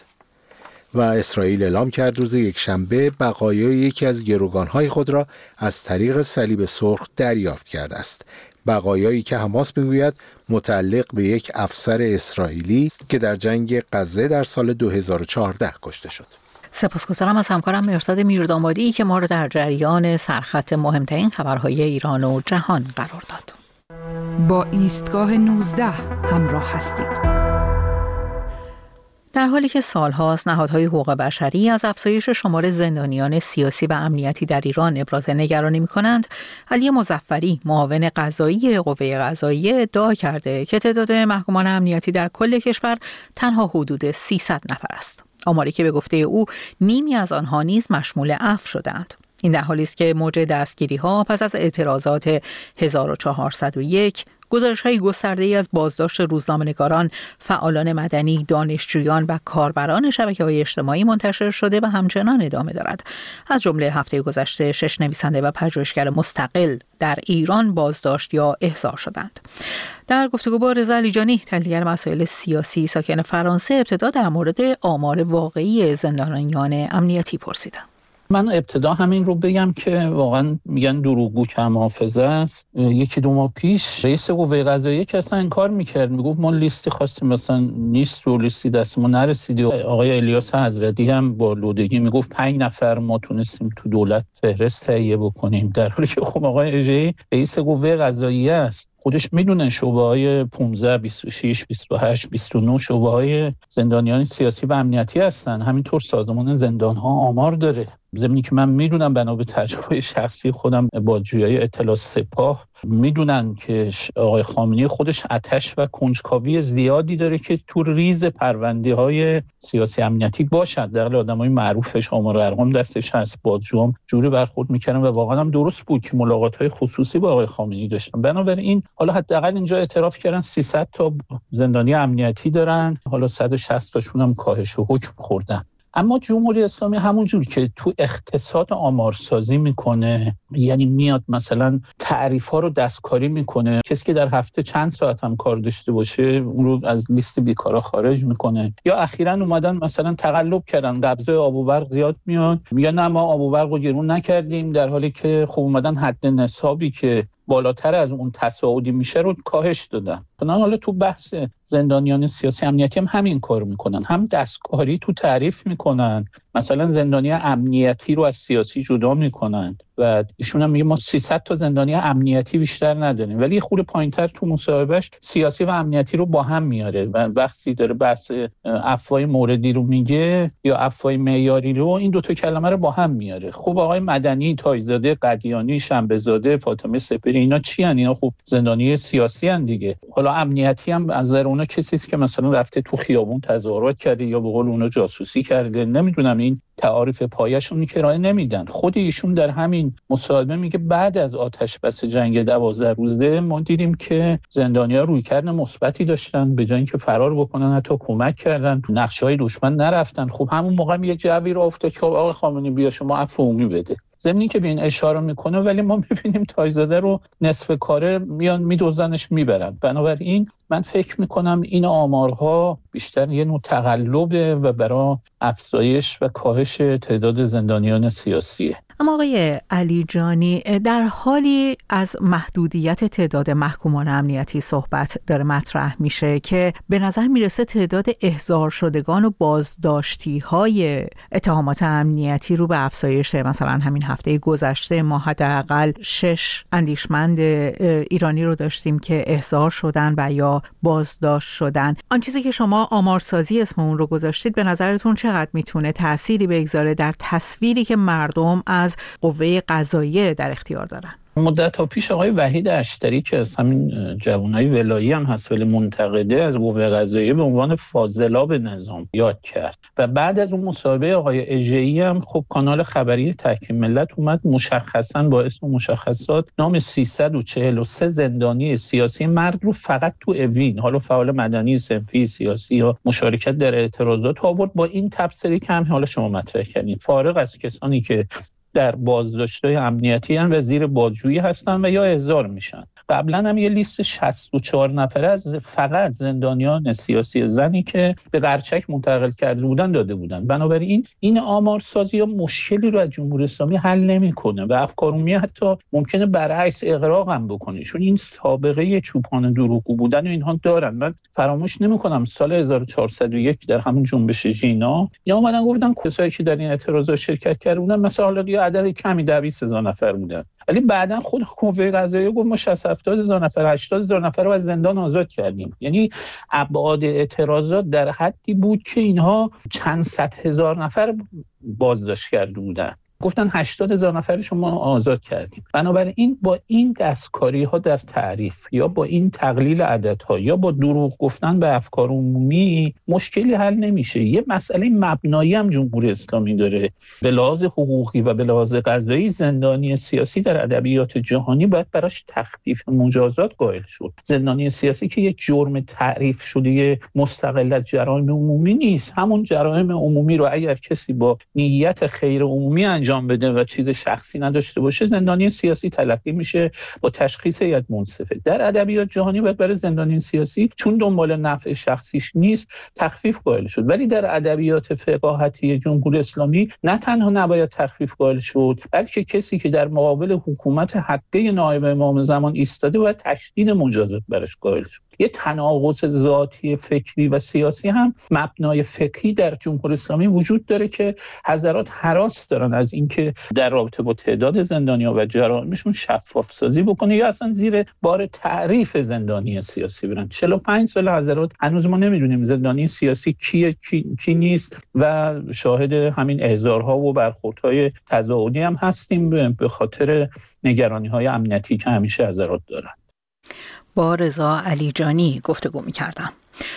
و اسرائیل اعلام کرد روز یکشنبه بقایای یکی از گروگان‌های خود را از طریق صلیب سرخ دریافت کرده است. بقایایی که حماس میگوید متعلق به یک افسر اسرائیلی است که در جنگ غزه در سال 2014 کشته شد. سپاسگزارم از همکارم مهرداد میردامادی که ما را در جریان سرخط مهمترین خبرهای ایران و جهان قرار داد. با ایستگاه 19 همراه هستید. در حالی که سال‌هاست نهادهای حقوق بشری از افزایش شمار زندانیان سیاسی و امنیتی در ایران ابراز نگرانی می‌کنند، علی مظفری معاون قضایی قوه قضاییه ادعا کرده که تعداد محکومان امنیتی در کل کشور تنها حدود 300 نفر است. آماری که به گفته او نیمی از آنها نیز مشمول عفو شدند. این در حالی است که موج دستگیری‌ها پس از اعتراضات 1401 گزارش‌های گسترده‌ای از بازداشت روزنامه‌نگاران، فعالان مدنی، دانشجویان و کاربران شبکه‌های اجتماعی منتشر شده و همچنان ادامه دارد. از جمله هفته گذشته 6 نویسنده و پژوهشگر مستقل در ایران بازداشت یا احضار شدند. در گفتگو با رضا علیجانی، تحلیلگر مسائل سیاسی ساکن فرانسه، ابتدا در مورد آمار واقعی زندانیان امنیتی پرسیدم. من ابتدا همین رو بگم که واقعا میگن دروغگو کم حافظه است. 1-2 ماه پیش رئیس قوه قضاییه که اصلا انکار میکرد، میگفت ما لیستی خواستیم مثلا نیست و لیستی دست ما نرسیدی. آقای الیاس حضرتی هم با لودگی میگفت 5 نفر ما تونستیم تو دولت فهرست تهیه بکنیم، در حالی که خب آقای اژه‌ای رئیس قوه قضاییه است، خودش میدونه شعبه‌های 15 26 28 29 شعبه‌های زندانیان سیاسی و امنیتی هستن. همینطور سازمان زندان‌ها آمار داره. ضمنی که من میدونم بنا به تجربه شخصی خودم بازجویی اطلاعات سپاه میدونن که آقای خامنه‌ای خودش آتش و کنجکاوی زیادی داره که تو ریز پرونده‌های سیاسی امنیتی باشد. در حال آدمای معروفش آمار و ارقام دستش هست، بازجوام جوری برخورد میکردن و واقعا هم درست بود که ملاقات‌های خصوصی با آقای خامنه‌ای داشتن. بنابراین حالا حداقل اینجا اعتراف کردن 300 تا زندانی امنیتی دارن، حالا 160 تاشون هم کاهش و حکم خوردن. اما جمهوری اسلامی همونجور که تو اقتصاد آمارسازی میکنه، یعنی میاد مثلا تعریف‌ها رو دستکاری میکنه، کسی که در هفته چند ساعت هم کار داشته باشه اون رو از لیست بیکارا خارج میکنه. یا اخیراً اومدن مثلا تقلب کردن، قبضه آب و برق زیاد میاد، میگن نه ما آب و برق رو گرون نکردیم، در حالی که خب اومدن حد نصابی که بالاتر از اون تصاعدی میشه رو کاهش دادن. حالا تو بحث زندانیان سیاسی امنیتی هم همین کار میکنن، هم دستکاری تو تعریف میکنن، مثلا زندانی امنیتی رو از سیاسی جدا میکنن و ایشون هم میگه ما 300 تا زندانی امنیتی بیشتر نداریم، ولی خود پایینتر تو مصاحبهش سیاسی و امنیتی رو با هم میاره و وقتی داره بحث افوای موردی رو میگه یا افوای معیاری رو، این دو تا کلمه رو با هم میاره. خب آقای مدنی، تاجزاده، قدیانی، شنبه‌زاده، فاطمه سپری، اینا چی ان؟ اینا خب زندانی سیاسی ان دیگه. حالا امنیتی هم از نظر اونا کسی است که مثلا رفته تو خیابون تظاهرات کرده یا به قول اونا جاسوسی کرده، نمیدونم این تعاریف پایه‌شون که ارائه نمیدن. خود ایشون در همین مصاحبه میگه بعد از آتش بس جنگ 12 روزه ما دیدیم که زندانی‌ها رویکرد مثبتی داشتن، به جای اینکه فرار بکنن حتی کمک کردن، تو نقشه‌های دشمن نرفتن. خب همون موقع یه جوی رو افتاد که آقا خامنه‌ای بیا شما عفو عمومی بده. ضمنی که به این اشاره میکنه، ولی ما میبینیم تایزاده رو نصف کاره میان میدزدنش میبرن. بنابراین من فکر میکنم این آمارها بیشتر یه نوع تقلبه و برای افزایش و کاهش تعداد زندانیان سیاسیه. اما آقای علیجانی، در حالی از محدودیت تعداد محکومان امنیتی صحبت داره مطرح میشه که به نظر میرسه تعداد احضار شدگان و بازداشتی های اتهامات امنیتی رو به افزایش. مثلا همین هفته گذشته ما حداقل 6 اندیشمند ایرانی رو داشتیم که احضار شدن و یا بازداشت شدن. آن چیزی که شما آمارسازی اسم اون رو گذاشتید، به نظرتون چقدر میتونه تأثیری بگذاره در تصویری که مردم از قوه قضاییه در اختیار دارن؟ مدت‌ها پیش آقای وحید اشتری که از همین جوانای ولایی هم هست ولی منتقده از قوه قضاییه به عنوان فاضلاب نظام یاد کرد و بعد از اون مصاحبه آقای اژه‌ای هم خب کانال خبری تحکیم ملت اومد مشخصاً با اسم مشخصات نام 343 زندانی سیاسی مرد رو فقط تو اوین، حالا فعال مدنی، صنفی، سیاسی یا مشارکت در اعتراضات آورد با این تبصره که هم حالا شما مطرح کردین، فارغ از کسانی که در بازداشت‌های امنیتی هم و زیر بازجویی هستن و یا احضار میشن. قبلا هم یه لیست 64 نفره از فقط زندانیان سیاسی زنی که به قرچک منتقل کرده بودن داده بودن. بنابراین این آمارسازی ها مشکلی رو از جمهوری اسلامی حل نمیکنه و افکار عمومی حتی ممکنه برعکس اغراق هم بکنه، چون این سابقه چوپان دروغگو بودن و اینها دارن. من فراموش نمیکنم سال 1401 در همون جنبش ژینا یا اومدن گفتن کسایی که در این اعتراضات شرکت کرده بودن مثلا عدد کمی 20000 نفر بودن، ولی بعداً خود قوه قضاییه گفت ما 60,000 نفر 80,000 نفر رو از زندان آزاد کردیم. یعنی ابعاد اعتراضات در حدی بود که اینها چند صد هزار نفر بازداشت کرده بودن گفتن 80,000 نفرشون ما آزاد کردیم. بنابراین با این دستکاری‌ها در تعریف یا با این تقلیل عددها یا با دروغ گفتن به افکار عمومی مشکلی حل نمیشه. یه مسئله مبنایی هم جمهوری اسلامی داره. به لحاظ حقوقی و به لحاظ قضایی زندانی سیاسی در ادبیات جهانی باید براش تخفیف مجازات قائل شد. زندانی سیاسی که یک جرم تعریف شده مستقل از جرایم عمومی نیست. همون جرایم عمومی رو اگر کسی با نیت خیر عمومی انجام بده و چیز شخصی نداشته باشه زندانی سیاسی تلقی میشه با تشخیص هیئت منصفه. در ادبیات جهانی باید برای زندانی سیاسی چون دنبال نفع شخصیش نیست تخفیف قائل شد، ولی در ادبیات فقاهتی جمهوری اسلامی نه تنها نباید تخفیف قائل شد بلکه کسی که در مقابل حکومت حقه نایب امام زمان ایستاده باید تشدید مجازات براش قائل شد. یه تناقض ذاتی فکری و سیاسی هم مبنای فقهی در جمهوری اسلامی وجود داره که حضرات هراس دارن از اینکه در رابطه با تعداد زندانیان و جرائمشون شفاف سازی بکنه یا اصلا زیر بار تعریف زندانی سیاسی برن. 45 سال حضرات هنوز ما نمیدونیم زندانی سیاسی کیه کی نیست و شاهد همین احضارها و برخوردهای تظاهری هم هستیم به خاطر نگرانی‌های امنیتی که همیشه حضرات دارن. با رضا علیجانی گفتگو می‌کردم.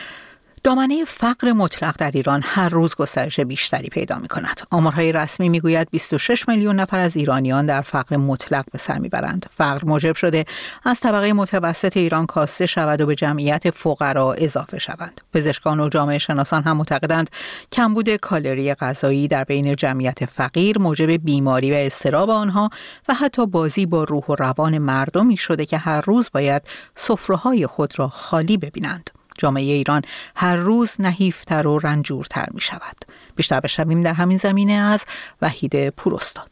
دامنه فقر مطلق در ایران هر روز گسترش بیشتری پیدا می‌کند. آمارهای رسمی می‌گوید 26 میلیون نفر از ایرانیان در فقر مطلق به سر می‌برند. فقر موجب شده از طبقه متوسط ایران کاسته شود و به جمعیت فقرا اضافه شوند. پزشکان و جامعه شناسان هم معتقدند کمبود کالری غذایی در بین جمعیت فقیر موجب بیماری و اضطراب آنها و حتی بازی با روح و روان مردمی شده که هر روز باید سفره‌های خود را خالی ببینند. جامعه ایران هر روز نحیفتر و رنجورتر می شود. بیشتر بشنویم در همین زمینه از وحید پوراستاد.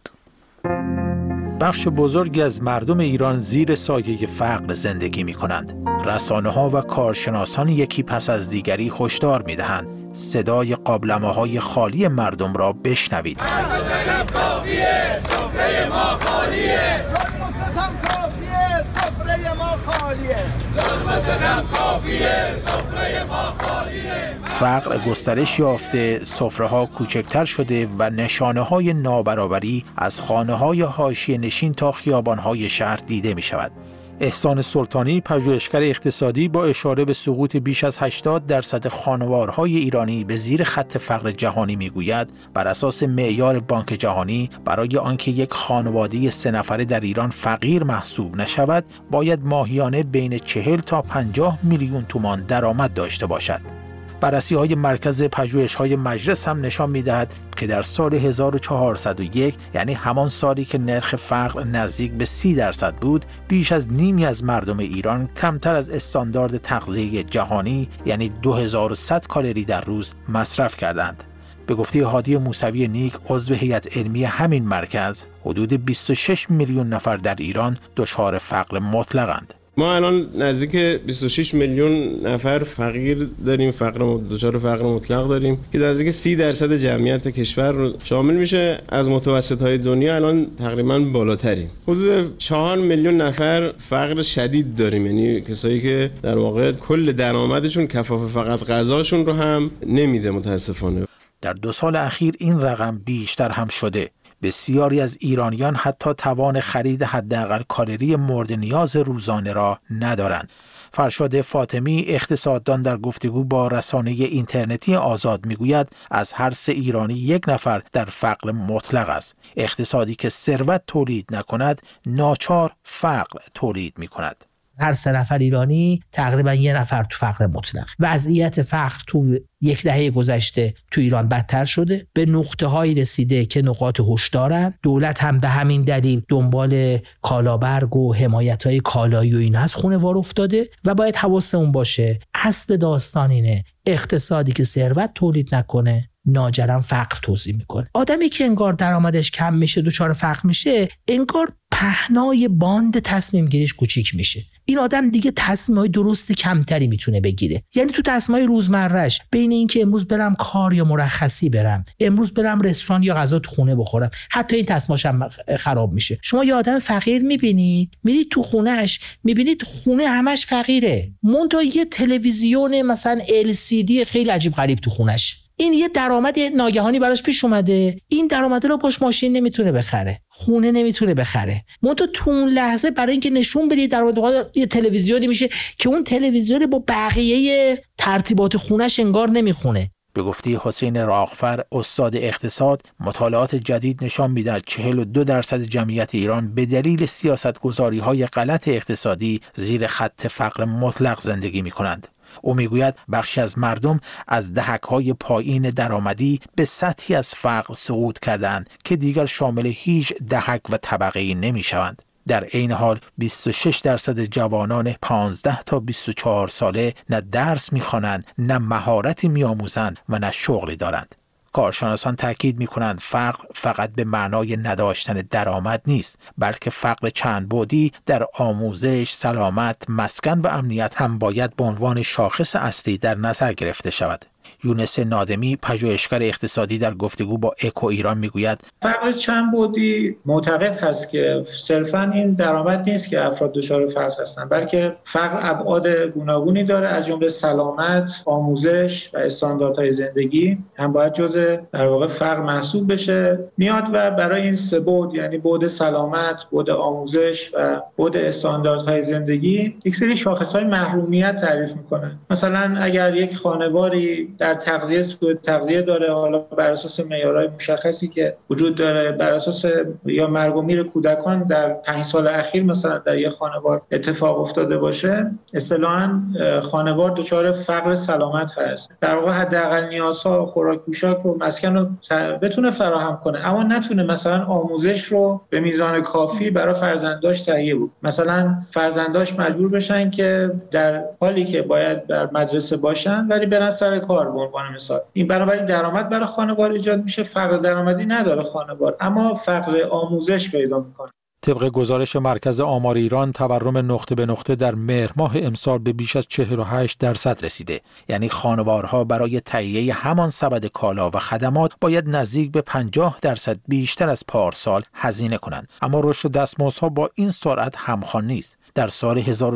بخش بزرگی از مردم ایران زیر سایه فقر زندگی می کنند. رسانه‌ها و کارشناسان یکی پس از دیگری هشدار می دهند. صدای قابلمه‌های خالی مردم را بشنوید. فقر گسترش یافته، سفره‌ها کوچکتر شده و نشانه‌های نابرابری از خانه‌های حاشیه نشین تا خیابان‌های شهر دیده می‌شود. احسان سلطانی پژوهشگر اقتصادی با اشاره به سقوط بیش از 80% خانوارهای ایرانی به زیر خط فقر جهانی میگوید بر اساس معیار بانک جهانی برای آنکه یک خانواده 3 نفره در ایران فقیر محسوب نشود باید ماهیانه بین 40 تا 50 میلیون تومان درآمد داشته باشد. بررسی‌های مرکز پژوهش‌های مجلس هم نشان می‌دهد که در سال 1401 یعنی همان سالی که نرخ فقر نزدیک به 30% بود، بیش از نیمی از مردم ایران کمتر از استاندارد تغذیه جهانی یعنی 2100 کالری در روز مصرف کردند. به گفته هادی موسوی نیک عضو هیئت علمی همین مرکز، حدود 26 میلیون نفر در ایران دچار فقر مطلق‌اند. ما الان نزدیک 26 میلیون نفر فقیر داریم، دچار فقر مطلق داریم که نزدیک 30% جمعیت کشور رو شامل میشه. از متوسط‌های دنیا الان تقریباً بالاتریم. حدود 4 میلیون نفر فقر شدید داریم، یعنی کسایی که در واقع کل درآمدشون کفاف فقط غذاشون رو هم نمیده متاسفانه. در 2 سال اخیر این رقم بیشتر هم شده. بسیاری از ایرانیان حتی توان خرید حداقل کالری مورد نیاز روزانه را ندارند. فرشاد فاطمی اقتصاددان در گفتگو با رسانه اینترنتی آزاد میگوید از هر 3 ایرانی 1 نفر در فقر مطلق است. اقتصادی که ثروت تولید نکند ناچار فقر تولید میکند. هر 3 نفر ایرانی تقریبا 1 نفر تو فقر مطلق. وضعیت فقر تو 1 دهه گذشته تو ایران بدتر شده، به نقطه‌هایی رسیده که نقاط هشدارن. دولت هم به همین دلیل دنبال کالابرگ و حمایت‌های کالایی و این از خونه‌وار افتاده و باید حواسمون باشه اصل داستان اینه اقتصادی که ثروت تولید نکنه ناجرم فقر توزیع میکنه. آدمی که انگار درآمدش کم میشه دچار فقر میشه، انگار پهنای باند تصمیم گیریش کوچیک میشه. این آدم دیگه تصمیم‌های درست کمتری میتونه بگیره. یعنی تو تصمیم‌های روزمره‌اش بین اینکه امروز برم کار یا مرخصی برم، امروز برم رستوران یا غذا تو خونه بخورم، حتی این تصمیماش هم خراب میشه. شما یه آدم فقیر میبینید، میرید تو خونه‌اش، میبینید خونه همش فقیره. منتها یه تلویزیون مثلا LCD خیلی عجیب غریب تو خونه‌اش. این یه درآمد ناگهانی براش پیش اومده، این درآمد رو باش ماشین نمیتونه بخره، خونه نمیتونه بخره. منتها تو اون لحظه برای اینکه نشون بدی درآمد یه تلویزیونی میشه که اون تلویزیون با بقیه ترتیبات خونش انگار نمیخونه. به گفته حسین راغفر استاد اقتصاد، مطالعات جدید نشان می‌دهد 42% جمعیت ایران به دلیل سیاست‌گذاری‌های غلط اقتصادی زیر خط فقر مطلق زندگی می‌کنند. او میگوید بخشی از مردم از دهک‌های پایین درآمدی به سطحی از فقر صعود کردند که دیگر شامل هیچ دهک و طبقه‌ای نمی‌شوند. در عین حال 26% جوانان 15 تا 24 ساله نه درس می‌خوانند، نه مهارتی می‌آموزند و نه شغلی دارند. کارشناسان تاکید می‌کنند فقر فقط به معنای نداشتن درآمد نیست، بلکه فقر چند بعدی در آموزش، سلامت، مسکن و امنیت هم باید به عنوان شاخص اصلی در نظر گرفته شود. یونس نادمی پژوهشگر اقتصادی در گفتگو با اکو ایران میگوید فقر چند بعدی معتقد هست که صرفاً این درآمد نیست که افراد دچار فقر هستند، بلکه فقر ابعاد گوناگونی داره، از جمله سلامت، آموزش و استانداردهای زندگی هم باید جزء در واقع فقر محسوب بشه. میاد و برای این سه بعد، یعنی بعد سلامت، بعد آموزش و بعد استانداردهای زندگی، یک سری شاخصهای محرومیت تعریف میکنه. مثلا اگر یک خانواری در تغذیه سوء تغذیه داره، حالا بر اساس معیارهای مشخصی که وجود داره، بر اساس یا مرگ و میر کودکان در 5 سال اخیر مثلا در یک خانوار اتفاق افتاده باشه، اصطلاحاً خانوار دچار فقر سلامت هست. در واقع حداقل نیازها، خوراک، پوشاک و مسکن رو بتونه فراهم کنه، اما نتونه مثلا آموزش رو به میزان کافی برای فرزنداش تهیه بود. مثلا فرزنداش مجبور بشن که در حالی که باید در مدرسه باشن ولی برن سر کار. به عنوان مثال این بنابراین درآمد برای خانوار ایجاد میشه، فقر درآمدی نداره خانوار، اما فقر آموزش پیدا میکنه. طبق گزارش مرکز آمار ایران، تورم نقطه به نقطه در مهر ماه امسال به بیش از 48% رسیده. یعنی خانوارها برای تهیه همان سبد کالا و خدمات باید نزدیک به 50% بیشتر از پارسال هزینه کنند. اما رشد دستمزدها با این سرعت همخوان نیست. در سال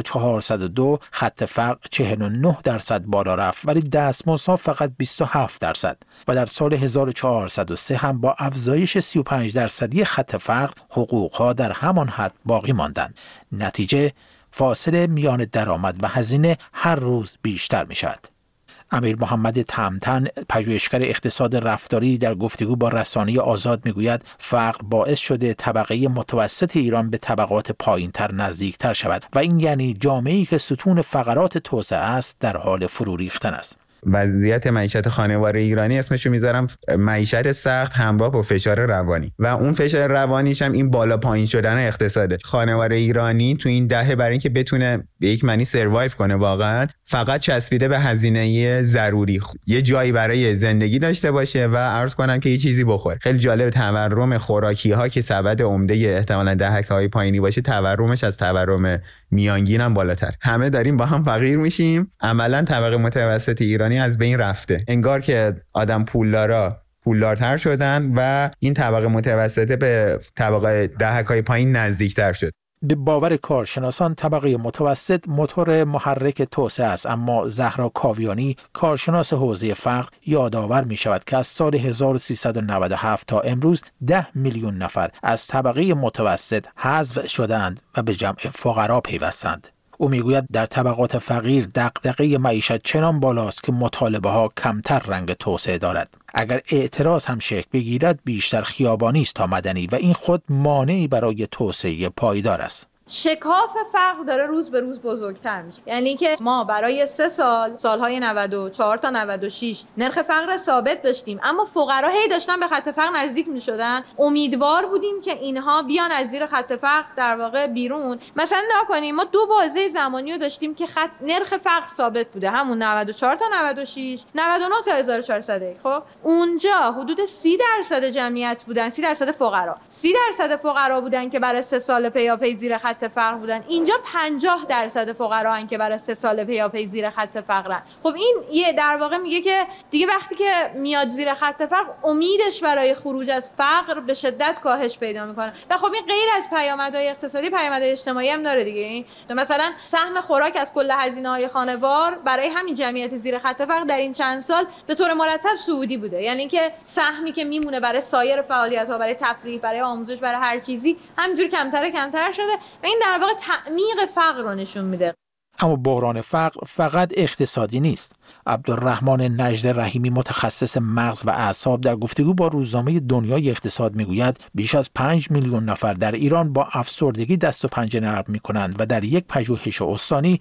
1402 خط فقر 49% بالا رفت، ولی دستمزدها فقط 27% و در سال 1403 هم با افزایش 35% خط فقر حقوقها در همان حد باقی ماندند. نتیجه فاصله میان درآمد و هزینه هر روز بیشتر می شود. امیر محمد تمتن پژوهشگر اقتصاد رفتاری در گفتگو با رسانه آزاد میگوید فقر باعث شده طبقه متوسط ایران به طبقات پایینتر نزدیکتر شود و این یعنی جامعه‌ای که ستون فقرات توسعه است در حال فرو ریختن است. وضعیت معیشت خانوار ایرانی اسمشو میذارم معیشت سخت همراه با فشار روانی و اون فشار روانیش هم این بالا پایین شدن اقتصاده. خانوار ایرانی تو این دهه برای اینکه بتونه به یک معنی سروایو کنه واقعا فقط چسبیده به هزینه ضروری، یه جایی برای زندگی داشته باشه و عرض کنم که یه چیزی بخوره. خیلی جالب تورم خوراکی ها که سبد عمده احتمالاً دهک‌های پایینی باشه، تورمش از تورم میانگین هم بالاتر. همه داریم با هم فقیر میشیم. عملاً طبقه متوسط ایرانی از بین رفته. انگار که آدم پولدارتر شدن و این طبقه متوسطه به طبقه دهک‌های پایین نزدیکتر شد. به باور کارشناسان طبقه متوسط موتور محرک توسعه است، اما زهرا کاویانی کارشناس حوزه فقر یادآور می شود که از سال 1397 تا امروز 10 میلیون نفر از طبقه متوسط حذف شدند و به جمع فقرا پیوستند. او میگوید در طبقات فقیر دغدغه معیشت چنان بالاست که مطالبه ها کمتر رنگ توسعه دارد. اگر اعتراض هم شکل بگیرد بیشتر خیابانی است تا مدنی و این خود مانعی برای توسعه پایدار است. شکاف فقر داره روز به روز بزرگتر میشه. یعنی که ما برای 3 سالهای 94 تا 96 نرخ فقر ثابت داشتیم، اما فقرا هی داشتن به خط فقر نزدیک میشدن. امیدوار بودیم که اینها بیان از زیر خط فقر در واقع بیرون. مثلا نکنیم ما 2 بازه زمانی رو داشتیم که نرخ فقر ثابت بوده، همون 94 تا 96، 99 تا 1400. خب اونجا حدود 30% جمعیت بودن، 30% فقرا، 30% فقرا بودن که برای 3 سال پیاپی زیر خط خط فقر بودن. اینجا 50% فقراهن که برای 3 سال پیاپی زیر خط فقرن. خب این یه در واقع میگه که دیگه وقتی که میاد زیر خط فقر امیدش برای خروج از فقر به شدت کاهش پیدا میکنه. و خب این غیر از پیامدهای اقتصادی پیامدهای اجتماعی هم داره دیگه. مثلا سهم خوراک از کل هزینه‌های خانوار برای همین جمعیت زیر خط فقر در این چند سال به طور مرتب صعودی بوده. یعنی اینکه سهمی که میمونه برای سایر فعالیت‌ها، برای تفریح، برای آموزش، برای هر چیزی همینجوری کمتر شده و این در واقع تعمیق فقر رو نشون میده. اما بحران فقر فقط اقتصادی نیست. عبدالرحمن نجد رحیمی متخصص مغز و اعصاب در گفتگو با روزنامه دنیای اقتصاد میگوید بیش از 5 میلیون نفر در ایران با افسردگی دست و پنجه نرم میکنند و در یک پژوهش استانی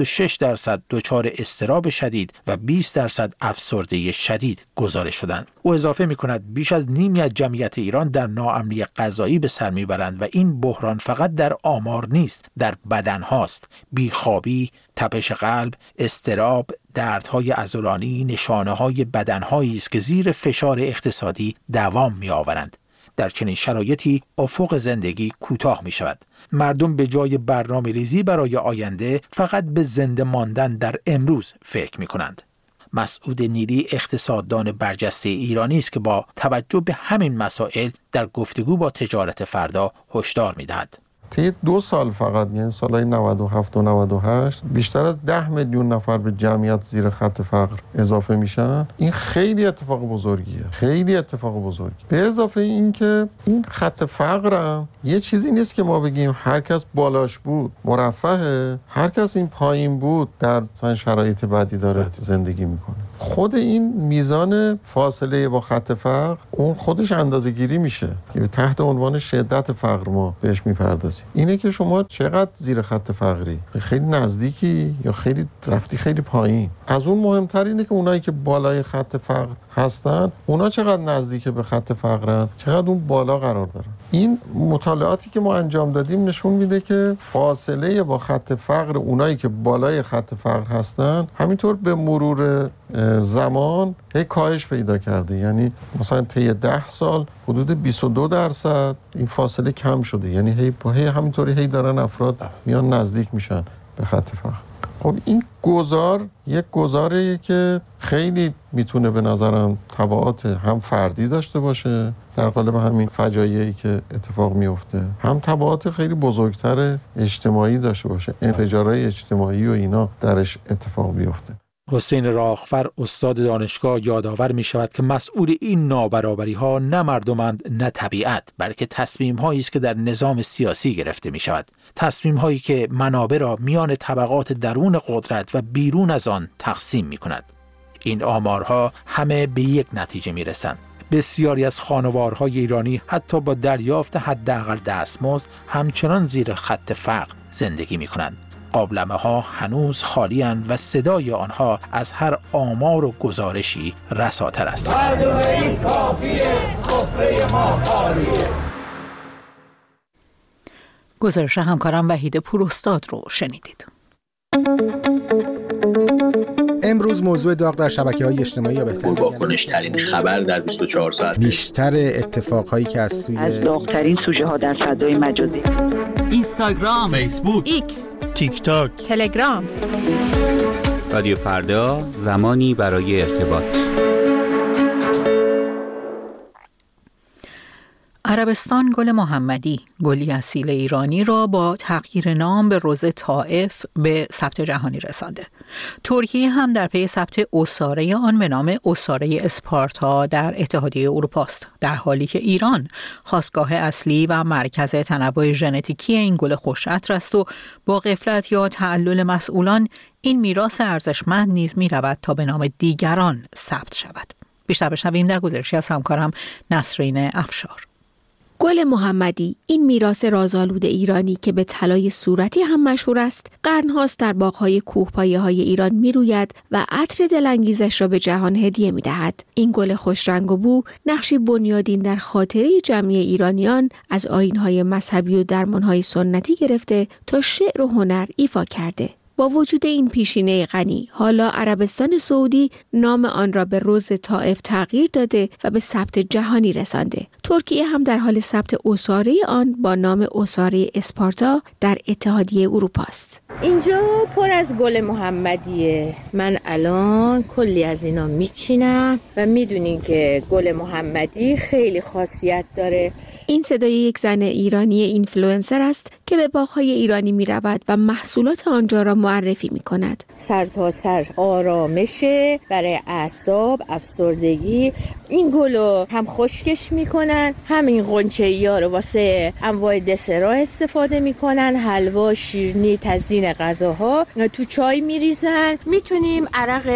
26% دچار اضطراب شدید و 20% افسردگی شدید گزارش شدند. او اضافه میکند بیش از نیمی از جمعیت ایران در ناامنی غذایی به سر میبرند و این بحران فقط در آمار نیست، در بدن هاست. بیخوابی، تپش قلب، اضطراب، دردهای عضلانی نشانه‌های بدنهایی است که زیر فشار اقتصادی دوام می‌آورند. در چنین شرایطی افق زندگی کوتاه می‌شود. مردم به جای برنامه‌ریزی برای آینده فقط به زنده ماندن در امروز فکر می‌کنند. مسعود نیلی اقتصاددان برجسته ایرانی است که با توجه به همین مسائل در گفتگو با تجارت فردا هشدار می‌دهد. طی 2 سال فقط، یعنی سالهای 97 و 98 بیشتر از 10 میلیون نفر به جمعیت زیر خط فقر اضافه میشن. این خیلی اتفاق بزرگیه، خیلی اتفاق بزرگی. به اضافه این که این خط فقر یه چیزی نیست که ما بگیم هر کس بالاش بود مرفهه، هر کس این پایین بود در شرایط بدی داره زندگی میکنه. خود این میزان فاصله با خط فقر اون خودش اندازه‌گیری میشه که تحت عنوان شدت فقر ما بهش میپردازیم. اینه که شما چقدر زیر خط فقری، خیلی نزدیکی یا خیلی رفتی خیلی پایین. از اون مهمتر اینه که اونایی که بالای خط فقر هستن اونا چقدر نزدیک به خط فقرن، چقدر اون بالا قرار دارن. این مطالعاتی که ما انجام دادیم نشون میده که فاصله با خط فقر اونایی که بالای خط فقر هستن همینطور به مرور زمان کاهش پیدا کرده. یعنی مثلا طی 10 سال حدود 22% این فاصله کم شده. یعنی همینطوری دارن افراد میان نزدیک میشن به خط فقر. خب این یک گذاریه که خیلی میتونه به نظرم تبعات هم فردی داشته باشه در قالب همین فجایعی که اتفاق میفته، هم تبعات خیلی بزرگتر اجتماعی داشته باشه، انفجارهای اجتماعی و اینا درش اتفاق بیفته. حسین راغفر استاد دانشگاه یادآور می شود که مسئول این نابرابری ها نه مردمند نه طبیعت، بلکه تصمیم هایی است که در نظام سیاسی گرفته می شود. تصمیم هایی که منابع را میان طبقات درون قدرت و بیرون از آن تقسیم می کند. این آمارها همه به یک نتیجه می رسند. بسیاری از خانوارهای ایرانی حتی با دریافت حداقل دستمزد همچنان زیر خط فقر زندگی می کنند. قابلمه ها هنوز خالی اند و صدای آنها از هر آمار و گزارشی رساتر است. گزارش همکارم وحید پوراستاد رو شنیدید. امروز موضوع داغ در شبکه‌های اجتماعی یا بهتر واکنش‌ترین خبر در 24 ساعت، بیشتر اتفاقهایی که از داغ‌ترین سوژه‌ها در فضای مجازی، اینستاگرام، فیسبوک، ایکس، تیک تاک، تلگرام. رادیو فردا، زمانی برای ارتباط. عربستان گل محمدی، گلی اصیل ایرانی را با تغییر نام به روز طائف به ثبت جهانی رسانده. ترکیه هم در پی ثبت عصاره آن به نام عصاره اسپارتا در اتحادیه اروپا است، در حالی که ایران خاستگاه اصلی و مرکز تنوع ژنتیکی این گل خوش‌عطر است و با غفلت یا تعلل مسئولان این میراث ارزشمند نیز می‌رود تا به نام دیگران ثبت شود. بیشتر بشنویم در گزارشی از همکارم نسرین افشار. گل محمدی، این میراث رازآلود ایرانی که به طلای صورتی هم مشهور است، قرن‌هاست در باغ‌های کوهپایه‌های ایران می‌روید و عطر دلانگیزش را به جهان هدیه می‌دهد. این گل خوشرنگ و بو نقشی بنیادین در خاطره جمعی ایرانیان از آیین‌های مذهبی و درمان‌های سنتی گرفته تا شعر و هنر ایفا کرده. با وجود این پیشینه غنی، حالا عربستان سعودی نام آن را به روز طائف تغییر داده و به ثبت جهانی رسانده. ترکیه هم در حال ثبت اساره آن با نام اساره اسپارتا در اتحادیه اروپا است. اینجا پر از گل محمدیه. من الان کلی از اینا میچینم و میدونین که گل محمدی خیلی خاصیت داره. این صدای یک زن ایرانی اینفلوئنسر است که به باغ‌های ایرانی می‌رود و محصولات آنجا را معرفی می‌کند. سر تا سر آرامشه برای اعصاب، افسردگی. این گلو هم خشکش می‌کنن، همین قنچه‌ها رو واسه انواع دسرها استفاده می‌کنن، حلوا، شیرینی، تزیین غذاها، تو چای می‌ریزن. می‌تونیم عرق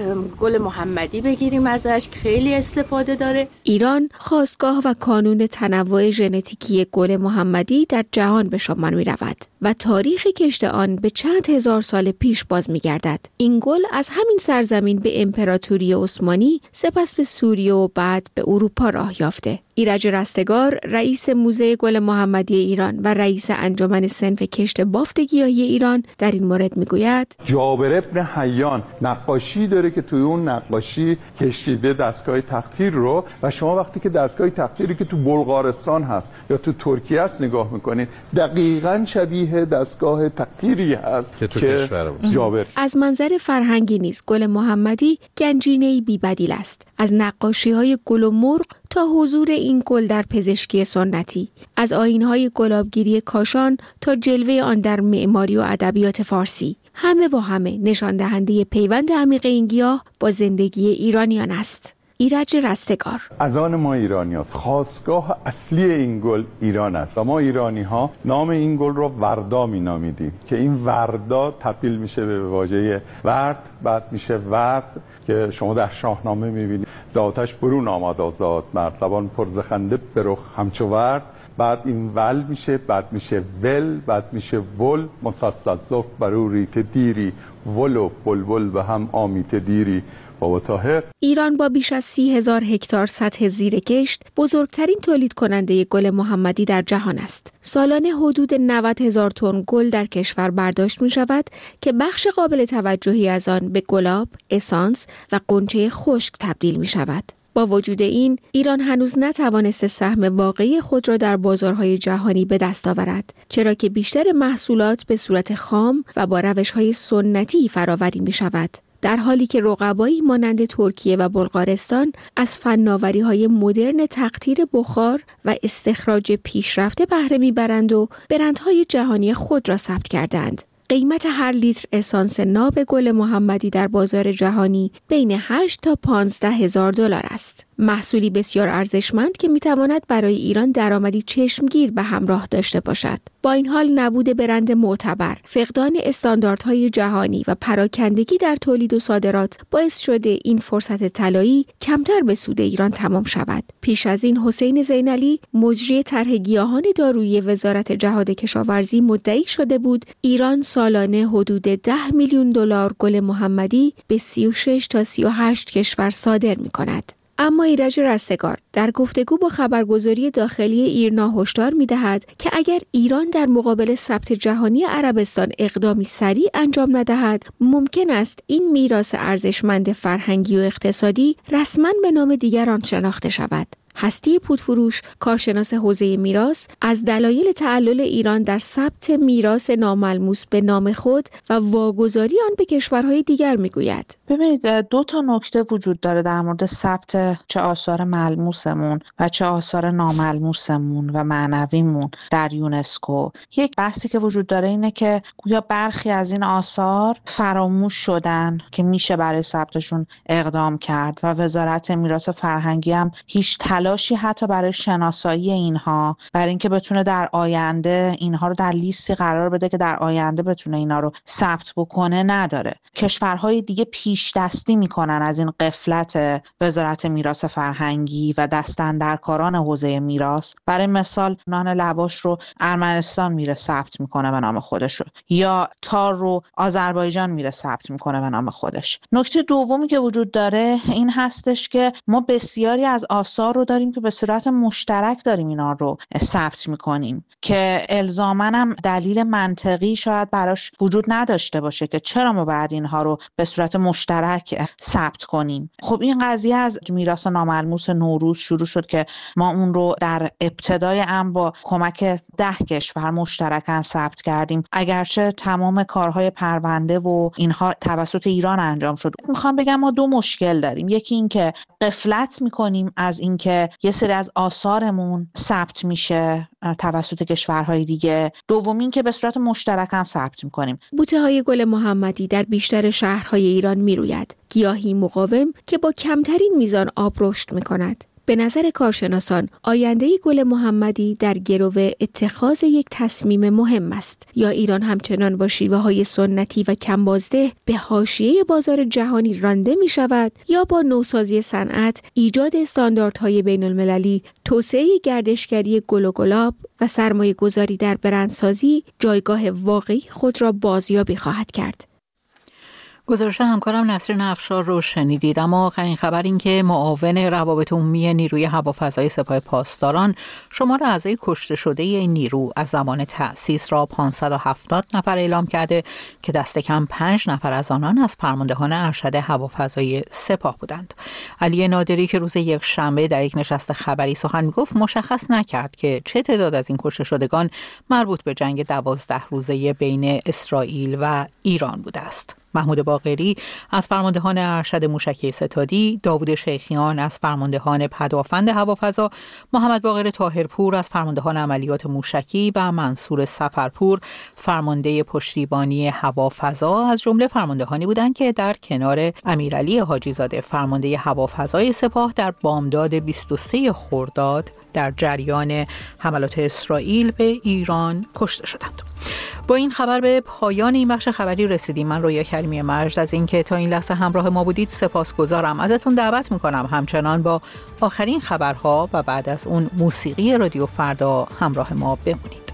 گل محمدی بگیریم ازش، خیلی استفاده داره. ایران خاستگاه و کانون تنوع ژنتیکی گل محمدی در جهان به شمار می رود و تاریخ کشت آن به چند هزار سال پیش باز می گردد. این گل از همین سرزمین به امپراتوری عثمانی، سپس به سوریه و بعد به اروپا راه یافته. ایرج رستگار، رئیس موزه گل محمدی ایران و رئیس انجمن صنف کشت بافت گیاهی ایران در این مورد میگوید: جابر ابن حیان نقاشی داره که توی اون نقاشی کشیده دستگاه تقطیر رو، و شما وقتی که دستگاه تقطیری که تو بلغارستان هست یا تو ترکیه هست نگاه میکنید، دقیقاً شبیه دستگاه تقطیری هست که تو کشور جابر. از منظر فرهنگی نیز گل محمدی گنجینه‌ای بی‌بدیل است. از نقاشی‌های گل و مرغ تا حضور این گل در پزشکی سنتی، از آیین‌های گلابگیری کاشان تا جلوه آن در معماری و ادبیات فارسی، همه و همه نشان دهنده پیوند عمیق این گیاه با زندگی ایرانیان است. ایرج رستگار: از آن ما ایرانی هست. خاستگاه اصلی این گل ایران است و ما ایرانی ها نام این گل رو وردا می نامیدیم که این وردا تبدیل میشه به واژه ورد، بعد میشه ورد که شما در شاهنامه میبینید. ز آتش برون آمد آزاد مرد، لبان پر ز خنده به رخ همچو ورد. بعد این ول میشه، بعد میشه ول، بعد میشه ول. مسلسل زلف بر او ریته دیری، ول و بلبل به هم آمیته دیری. ایران با بیش از 30,000 هکتار سطح زیر کشت بزرگترین تولید کننده گل محمدی در جهان است. سالانه حدود 90,000 تن گل در کشور برداشت می شود که بخش قابل توجهی از آن به گلاب، اسانس و غنچه خشک تبدیل می شود. با وجود این، ایران هنوز نتوانسته سهم واقعی خود را در بازارهای جهانی به دست آورد، چرا که بیشتر محصولات به صورت خام و با روش‌های سنتی فراوری می شود. در حالی که رقبایی مانند ترکیه و بلغارستان از فناوری‌های مدرن تقطیر بخار و استخراج پیشرفته بهره می‌برند و برندهای جهانی خود را ثبت کردند. قیمت هر لیتر اسانس ناب گل محمدی در بازار جهانی بین 8 تا 15,000 دلار است. محصولی بسیار ارزشمند که میتواند برای ایران درآمدی چشمگیر به همراه داشته باشد. با این حال نبود برند معتبر، فقدان استانداردهای جهانی و پراکندگی در تولید و صادرات باعث شده این فرصت طلایی کمتر به سود ایران تمام شود. پیش از این حسین زینعلی، مجری طرح گیاهان دارویی وزارت جهاد کشاورزی، مدعی شده بود ایران سالانه حدود 10 میلیون دلار گل محمدی به 36 تا 38 کشور صادر می‌کند. اما ایرج رستگار در گفتگو با خبرگزاری داخلی ایرنا هشدار می‌دهد که اگر ایران در مقابل ثبت جهانی عربستان اقدامی سریع انجام ندهد، ممکن است این میراث ارزشمند فرهنگی و اقتصادی رسما به نام دیگران شناخته شود. هستی پودفروش، کارشناس حوزه میراث، از دلایل تعلل ایران در ثبت میراث ناملموس به نام خود و واگذاری آن به کشورهای دیگر میگوید. ببینید، 2 تا نکته وجود داره در مورد ثبت چه آثار ملموسمون و چه آثار ناملموسمون و معنویمون در یونسکو. یک بحثی که وجود داره اینه که گویا برخی از این آثار فراموش شدن که میشه برای ثبتشون اقدام کرد و وزارت میراث فرهنگی هم هیچ تلاشی حتی برای شناسایی اینها، برای اینکه بتونه در آینده اینها رو در لیستی قرار بده که در آینده بتونه اینا رو ثبت بکنه نداره. کشورهای دیگه پیش دستی میکنن از این غفلت وزارت میراث فرهنگی و دستاندرکاران حوزه میراث. برای مثال نان لواش رو ارمنستان میره ثبت میکنه به نام خودش، یا تار رو آذربایجان میره ثبت میکنه به نام خودش. نکته دومی که وجود داره این هستش که ما بسیاری از آثار رو داریم که به صورت مشترک داریم اینا رو ثبت میکنیم که الزاماً هم دلیل منطقی شاید براش وجود نداشته باشه که چرا ما بعد اینها رو به صورت مشترک ثبت کنیم. خب این قضیه از میراث ناملموس نوروز شروع شد که ما اون رو در ابتدای امر با کمک 10 کشور مشترکاً ثبت کردیم، اگرچه تمام کارهای پرونده و اینها توسط ایران انجام شد. میخوام بگم ما دو مشکل داریم. یکی این که غفلت میکنیم از اینکه یه سری از آثارمون ثبت میشه توسط کشورهای دیگه، دومین که به صورت مشترکاً ثبت میکنیم. بوته‌های گل محمدی در بیشتر شهرهای ایران میروید، گیاهی مقاوم که با کمترین میزان آب رشد میکند. به نظر کارشناسان آینده گل محمدی در گرو اتخاذ یک تصمیم مهم است، یا ایران همچنان با شیوه‌های سنتی و کمبازده به حاشیه بازار جهانی رانده می شود، یا با نوسازی صنعت، ایجاد استانداردهای بین‌المللی، توسعه گردشگری گل و گلاب و سرمایه‌گذاری در برندسازی جایگاه واقعی خود را بازیابی خواهد کرد. گزارش همکارم نسرین افشار رو شنیدید. اما آخرین خبر این که معاون روابط عمومی نیروی هوافضای سپاه پاسداران شمار اعضای کشته شده این نیرو از زمان تأسیس را 570 نفر اعلام کرده که دست کم 5 نفر از آنان از فرماندهان ارشد هوافضای سپاه بودند. علی نادری که روز یکشنبه در یک نشست خبری سخن گفت مشخص نکرد که چه تعداد از این کشته شدگان مربوط به جنگ 12 روزه بین اسرائیل و ایران بوده است. محمود باقری از فرماندهان ارشد موشکی ستادی، داوود شیخیان از فرماندهان پدافند هوافضا، محمد باقر طاهرپور از فرماندهان عملیات موشکی و منصور سفرپور فرمانده پشتیبانی هوافضا از جمله فرماندهانی بودند که در کنار امیرعلی حاجیزاده فرمانده هوافضای سپاه در بامداد 23 خرداد در جریان حملات اسرائیل به ایران کشته شدند. با این خبر به پایان این بخش خبری رسیدیم. من رویا کریمی مجد از اینکه تا این لحظه همراه ما بودید سپاسگزارم. ازتون دعوت میکنم همچنان با آخرین خبرها و بعد از اون موسیقی رادیو فردا همراه ما بمونید.